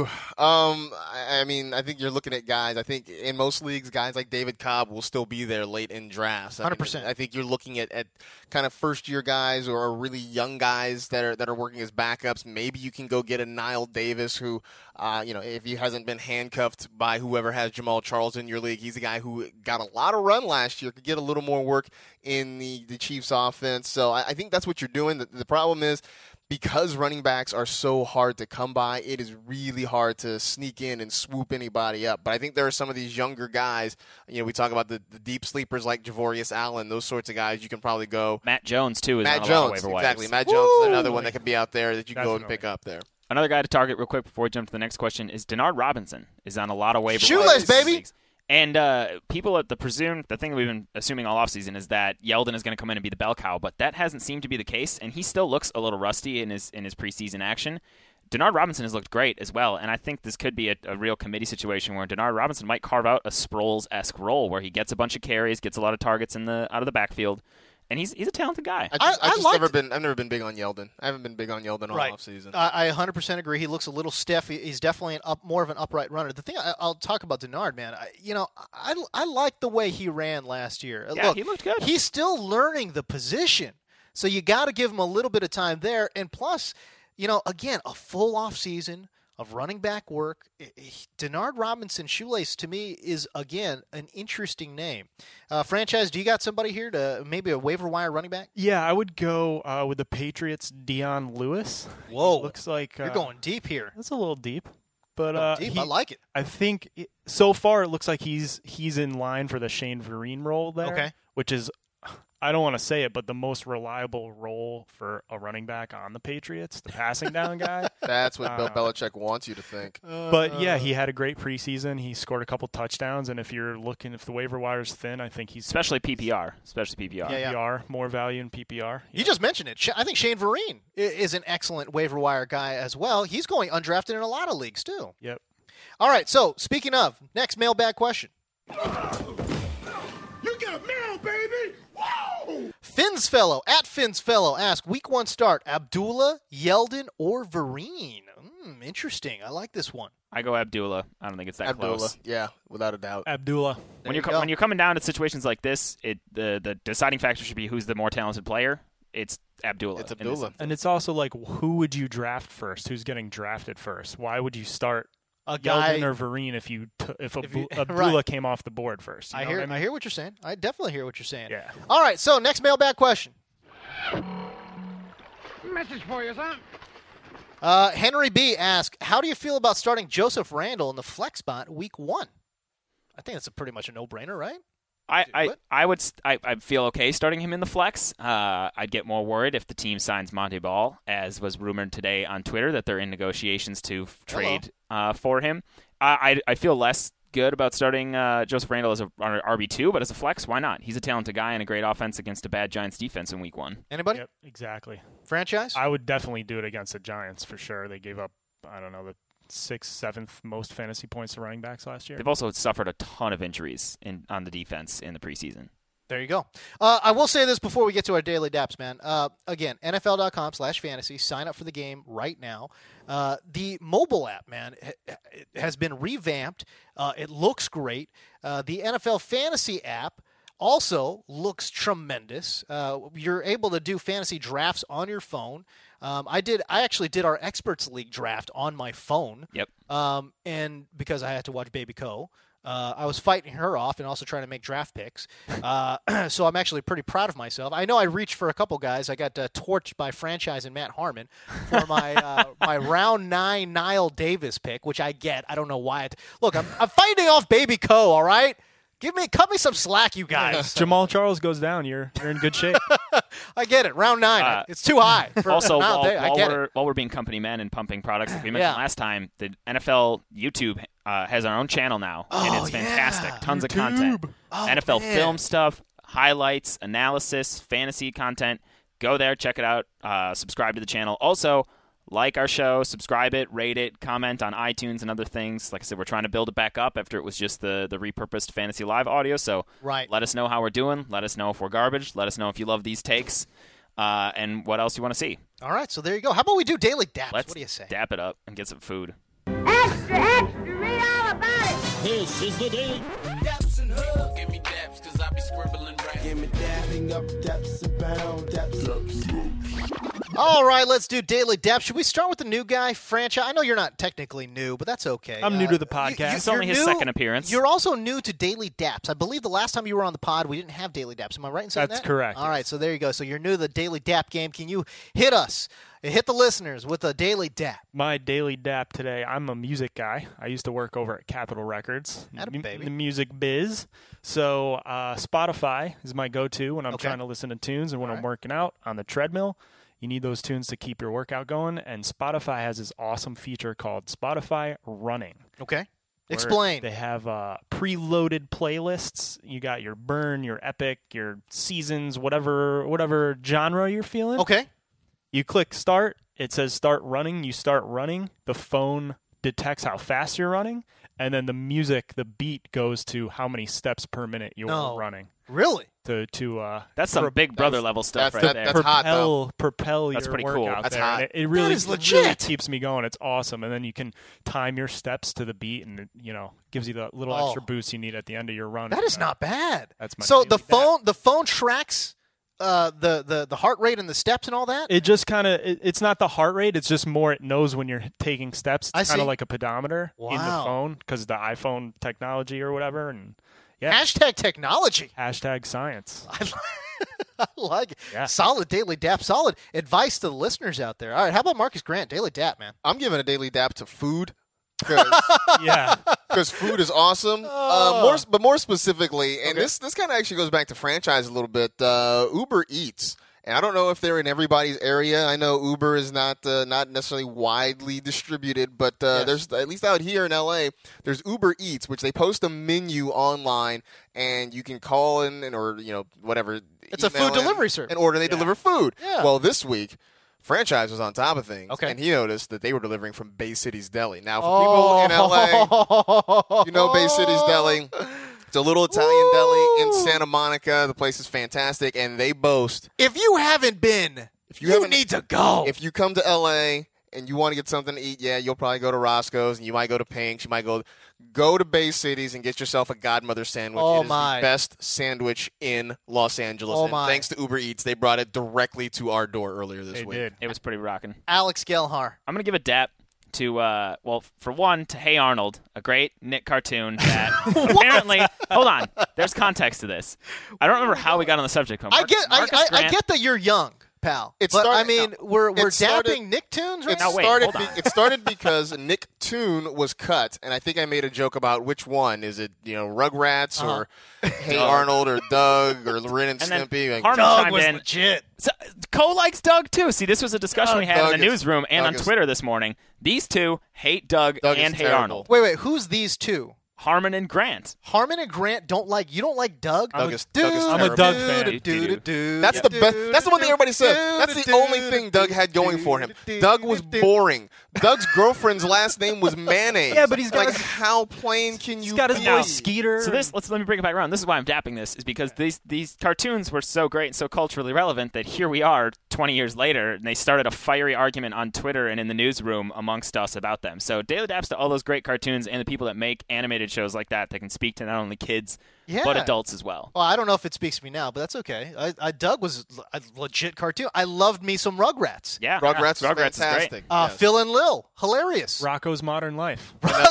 I think you're looking at guys. I think in most leagues, guys like David Cobb will still be there late in drafts. 100%. I think you're looking at kind of first-year guys or really young guys that are working as backups. Maybe you can go get a Nile Davis who, if he hasn't been handcuffed by whoever has Jamal Charles in your league, he's a guy who got a lot of run last year, could get a little more work in the Chiefs offense. So I think that's what you're doing. The problem is, because running backs are so hard to come by, it is really hard to sneak in and swoop anybody up. But I think there are some of these younger guys. We talk about the deep sleepers like Javorius Allen, those sorts of guys you can probably go. Matt Jones, too, is Matt on Jones, a lot of waiver wires. Exactly. Matt Jones is another one that could be out there that you can go and pick up there. Another guy to target real quick before we jump to the next question is Denard Robinson is on a lot of waiver Shoeless, wires. baby! And people the thing that we've been assuming all offseason is that Yeldon is going to come in and be the bell cow, but that hasn't seemed to be the case, and he still looks a little rusty in his preseason action. Denard Robinson has looked great as well, and I think this could be a real committee situation where Denard Robinson might carve out a Sproles-esque role where he gets a bunch of carries, gets a lot of targets out of the backfield, And he's a talented guy. I've never been big on Yeldon. I haven't been big on Yeldon all offseason. I 100% agree. He looks a little stiff. He's definitely more of an upright runner. The thing I'll talk about Denard, man. I like the way he ran last year. Yeah, Look, he looked good. He's still learning the position, so you got to give him a little bit of time there. And plus, again, a full off season of running back work. Denard Robinson Shoelace, to me, is, again, an interesting name. Franchise, do you got somebody here to maybe a waiver wire running back? Yeah, I would go with the Patriots' Dion Lewis. Whoa. Looks like you're going deep here. That's a little deep. But deep. I like it. I think so far it looks like he's in line for the Shane Vereen role there, which is, I don't want to say it, but the most reliable role for a running back on the Patriots, the passing down guy. That's what Bill Belichick wants you to think. But yeah, he had a great preseason. He scored a couple touchdowns, and if the waiver wire's thin, I think he's especially PPR. Yeah. PPR, more value in PPR. Yeah. You just mentioned it. I think Shane Vereen is an excellent waiver wire guy as well. He's going undrafted in a lot of leagues too. Yep. All right. So speaking of, next mailbag question. You get a mail, baby! Whoa! Finsfellow asks, Week 1 start, Abdullah, Yeldon, or Vereen? Interesting. I like this one. I go Abdullah. I don't think it's that close. Yeah, without a doubt. Abdullah. When you're coming down to situations like this, the deciding factor should be who's the more talented player. It's Abdullah. It's Abdullah. And it's also like, who would you draft first? Who's getting drafted first? Why would you start a guy, Yeldon or Vereen if Abdullah came off the board first? I hear what you're saying. I definitely hear what you're saying. Yeah. All right, so next mailbag question. Message for you, son. Henry B. asks, how do you feel about starting Joseph Randle in the flex spot Week 1? I think that's pretty much a no-brainer, right? I'd feel okay starting him in the flex. I'd get more worried if the team signs Monte Ball, as was rumored today on Twitter that they're in negotiations to trade for him. I feel less good about starting Joseph Randle as an RB2, but as a flex, why not? He's a talented guy and a great offense against a bad Giants defense in Week 1. Anybody? Yep, exactly. Franchise? I would definitely do it against the Giants for sure. They gave up, I don't know, the 6th, 7th most fantasy points to running backs last year. They've also suffered a ton of injuries on the defense in the preseason. There you go. I will say this before we get to our daily daps, man. Again, NFL.com/fantasy. Sign up for the game right now. The mobile app, man, it has been revamped. It looks great. The NFL Fantasy app also looks tremendous. You're able to do fantasy drafts on your phone. I actually did our Experts League draft on my phone. Yep. And because I had to watch Baby Co. I was fighting her off and also trying to make draft picks. So I'm actually pretty proud of myself. I know I reached for a couple guys. I got torched by Franchise and Matt Harmon for my my round 9 Niall Davis pick, which I get. I don't know why. Look, I'm fighting off Baby Co. All right. Cut me some slack, you guys. Jamal Charles goes down. You're in good shape. I get it. Round 9. It's too high. Also, while we're being company men and pumping products, like we mentioned last time, the NFL YouTube has our own channel now, and it's fantastic. Tons of content. NFL film stuff, highlights, analysis, fantasy content. Go there, check it out. Subscribe to the channel. Also, like our show, subscribe it, rate it, comment on iTunes and other things. Like I said, we're trying to build it back up after it was just the repurposed Fantasy Live audio. So let us know how we're doing. Let us know if we're garbage. Let us know if you love these takes and what else you want to see. All right, so there you go. How about we do daily daps? What do you say? Dap it up and get some food. Extra, extra, read all about it. This is the daily Daps and hugs. Give me daps, cause I be scribbling rap. Give me dapping up, daps abound, daps. All right, let's do daily daps. Should we start with the new guy, Franchise? I know you're not technically new, but that's okay. I'm new to the podcast. It's only his second appearance. You're also new to daily daps. I believe the last time you were on the pod, we didn't have daily daps. Am I right in saying that? That's correct. All right, so there you go. So you're new to the daily dap game. Can you hit us? Hit the listeners with a daily dap. My daily dap today, I'm a music guy. I used to work over at Capitol Records, the music biz. So Spotify is my go-to when I'm trying to listen to tunes and when I'm working out on the treadmill. You need those tunes to keep your workout going, and Spotify has this awesome feature called Spotify Running. Okay. Explain. They have preloaded playlists. You got your burn, your epic, your seasons, whatever genre you're feeling. Okay. You click start. It says start running. You start running. The phone detects how fast you're running, and then the beat goes to how many steps per minute you're running. Really? That's some Big Brother level stuff there. That's hot, though. Propel That's your pretty workout cool. That's there. hot. And it really, that is legit. really keeps me going. It's awesome. And then you can time your steps to the beat, and it, gives you the little extra boost you need at the end of your run. That is not bad. That's my so daily the phone tracks the heart rate and the steps and all that? It just kind of it's not the heart rate. It's just more. It knows when you're taking steps. It's kind of like a pedometer in the phone because of the iPhone technology or whatever. And hashtag technology. Hashtag science. I like it. Yeah. Solid daily dap. Solid advice to the listeners out there. All right, how about Marcus Grant? Daily dap, man. I'm giving a daily dap to food. Yeah, because food is awesome. But more specifically, and this kind of actually goes back to franchise a little bit. Uber Eats, and I don't know if they're in everybody's area. I know Uber is not necessarily widely distributed, but there's at least out here in LA, there's Uber Eats, which they post a menu online, and you can call in or whatever. It's a food delivery service, and order. They deliver food. Yeah. Well, this week, franchise was on top of things, and he noticed that they were delivering from Bay City's Deli. Now, for people in LA, Bay City's Deli. It's a little Italian deli in Santa Monica. The place is fantastic, and they boast. If you haven't been, you need to go. If you come to LA and you want to get something to eat, you'll probably go to Roscoe's, and you might go to Pink's. You might go to Bay Cities and get yourself a Godmother sandwich. It is the best sandwich in Los Angeles. Thanks to Uber Eats, they brought it directly to our door earlier this week. It was pretty rocking. Alex Gelhar. I'm going to give a dap to, for one, to Hey Arnold, a great Nick cartoon that apparently, hold on, there's context to this. I don't remember how we got on the subject. But I get that you're young, pal. We're dapping Nicktoons right now? It started because Nicktoon was cut, and I think I made a joke about which one. Is it, Rugrats or Hey Arnold or Doug or Ren and Stimpy? Doug was legit. So, Cole likes Doug, too. See, this was a discussion we had in the newsroom and on Twitter this morning. These two hate Doug and Hey Arnold. Wait, who's these two? Harmon and Grant. Harmon and Grant you don't like Doug? I'm a Doug fan. That's the best. That's the one thing everybody says. That's the only thing Doug had going for him. Doug was boring. Doug's girlfriend's last name was Mayonnaise. Yeah, but he's got how plain can you? He's got his boy Skeeter. So let me bring it back around. This is why I'm dapping this, is because these cartoons were so great and so culturally relevant that here we are 20 years later, and they started a fiery argument on Twitter and in the newsroom amongst us about them. So daily daps to all those great cartoons and the people that make animated shows like that can speak to not only kids but adults as well. Well, I don't know if it speaks to me now, but that's okay. Doug was a legit cartoon. I loved me some Rugrats. Yeah, Rugrats was fantastic. Phil and Lil, hilarious. Rocco's Modern Life.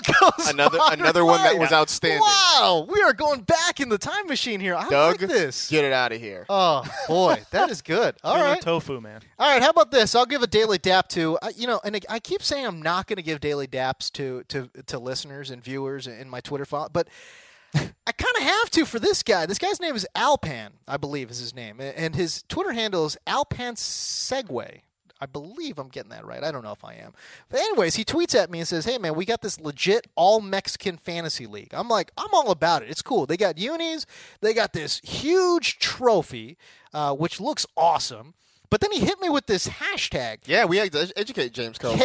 Another one that was outstanding. Wow, we are going back in the time machine here. I Doug, like this. Get it out of here. Oh boy, that is good. All right, tofu man. All right, how about this? I'll give a daily dap to and I keep saying I'm not going to give daily daps to listeners and viewers in my Twitter file, but I kind of have to for this guy. This guy's name is Alpan, I believe is his name, and his Twitter handle is Alpan Segway. I believe I'm getting that right. I don't know if I am. But anyways, he tweets at me and says, hey, man, we got this legit all-Mexican fantasy league. I'm like, I'm all about it. It's cool. They got unis. They got this huge trophy, which looks awesome. But then he hit me with this hashtag. Yeah, we had to educate James Cole.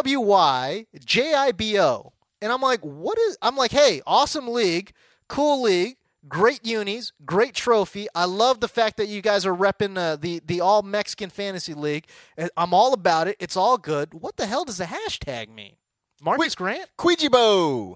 KWYJIBO. And I'm like, hey, awesome league, cool league. Great unis, great trophy. I love the fact that you guys are repping the all-Mexican Fantasy League. I'm all about it. It's all good. What the hell does the hashtag mean? Marcus Grant? Ouijibo.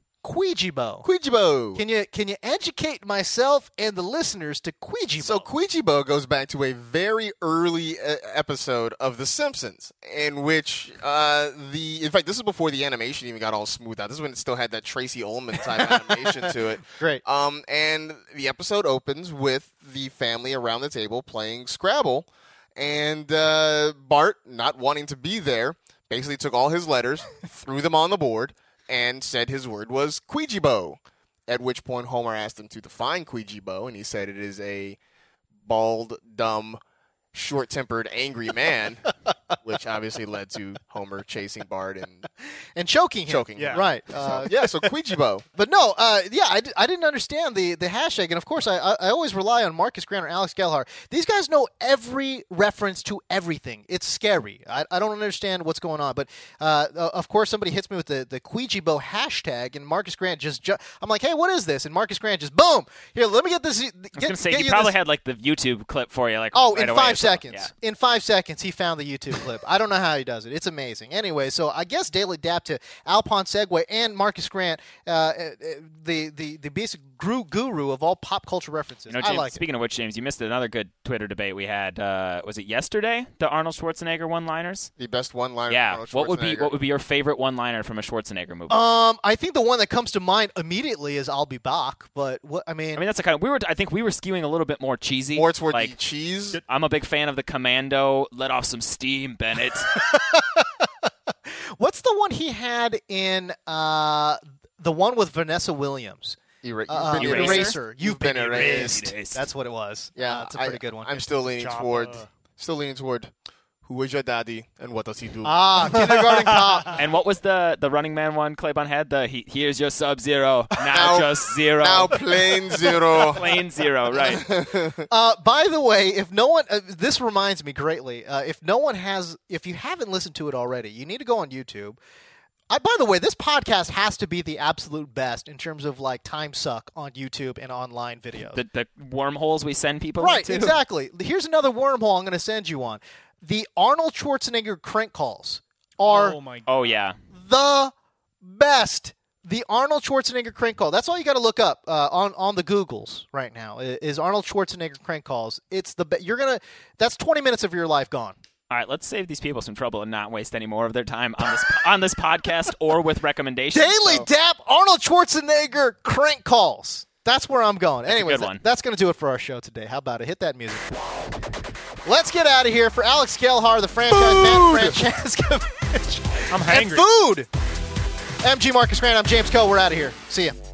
Can you educate myself and the listeners to Ouijibo? So Ouijibo goes back to a very early episode of The Simpsons, in which in fact, this is before the animation even got all smooth out. This is when it still had that Tracy Ullman type animation to it. Great. And the episode opens with the family around the table playing Scrabble, and Bart, not wanting to be there, basically took all his letters, threw them on the board, and said his word was Ouijibo, at which point Homer asked him to define Ouijibo, and he said it is a bald, dumb, short-tempered, angry man, which obviously led to Homer chasing Bart and and choking him. Yeah. Right. So Queejibo. But no, I didn't understand the hashtag, and of course I always rely on Marcus Grant or Alex Gelhar. These guys know every reference to everything. It's scary. I don't understand what's going on, but of course somebody hits me with the Queejibo hashtag, and Marcus Grant I'm like, hey, what is this? And Marcus Grant just boom. Here, let me get this. I was gonna say he probably had like the YouTube clip for you, like in 5 seconds. Yeah. In 5 seconds, he found the YouTube clip. I don't know how he does it. It's amazing. Anyway, so I guess daily dap to Alphonse Segway and Marcus Grant, the basic guru of all pop culture references. James, I like speaking of which, James, you missed another good Twitter debate we had. Was it yesterday? The Arnold Schwarzenegger one-liners. The best one-liner. Yeah. Arnold Schwarzenegger. What would be your favorite one-liner from a Schwarzenegger movie? I think the one that comes to mind immediately is "I'll be back." But I mean that's the kind of I think we were skewing a little bit more cheesy. More toward the cheese. I'm a big fan of the Commando. Let off some steam, Bennett. What's the one he had in the one with Vanessa Williams? Eraser. You've been erased. That's what it was. Yeah, that's a pretty good one. I'm still leaning toward who is your daddy and what does he do? Kindergarten Cop. And what was the Running Man one Claybon had? Here's your Sub-Zero. Now just zero. Now plain zero. Plain zero, right. By the way, if no one, this reminds me greatly, if you haven't listened to it already, you need to go on YouTube. By the way, this podcast has to be the absolute best in terms of like time suck on YouTube and online videos. The wormholes we send people right, into? Exactly. Here's another wormhole I'm going to send you on. The Arnold Schwarzenegger crank calls are the best. The Arnold Schwarzenegger crank call. That's all you got to look up on the Googles right now is Arnold Schwarzenegger crank calls. It's that's 20 minutes of your life gone. All right, let's save these people some trouble and not waste any more of their time on this podcast or with recommendations. Daily Dap Arnold Schwarzenegger crank calls. That's where I'm going. Anyways, that's going to do it for our show today. How about it? Hit that music. Let's get out of here. For Alex Gelhar, the franchise man, Francesca. I'm hangry. And food. MG Marcus Grant, I'm James Coe. We're out of here. See ya.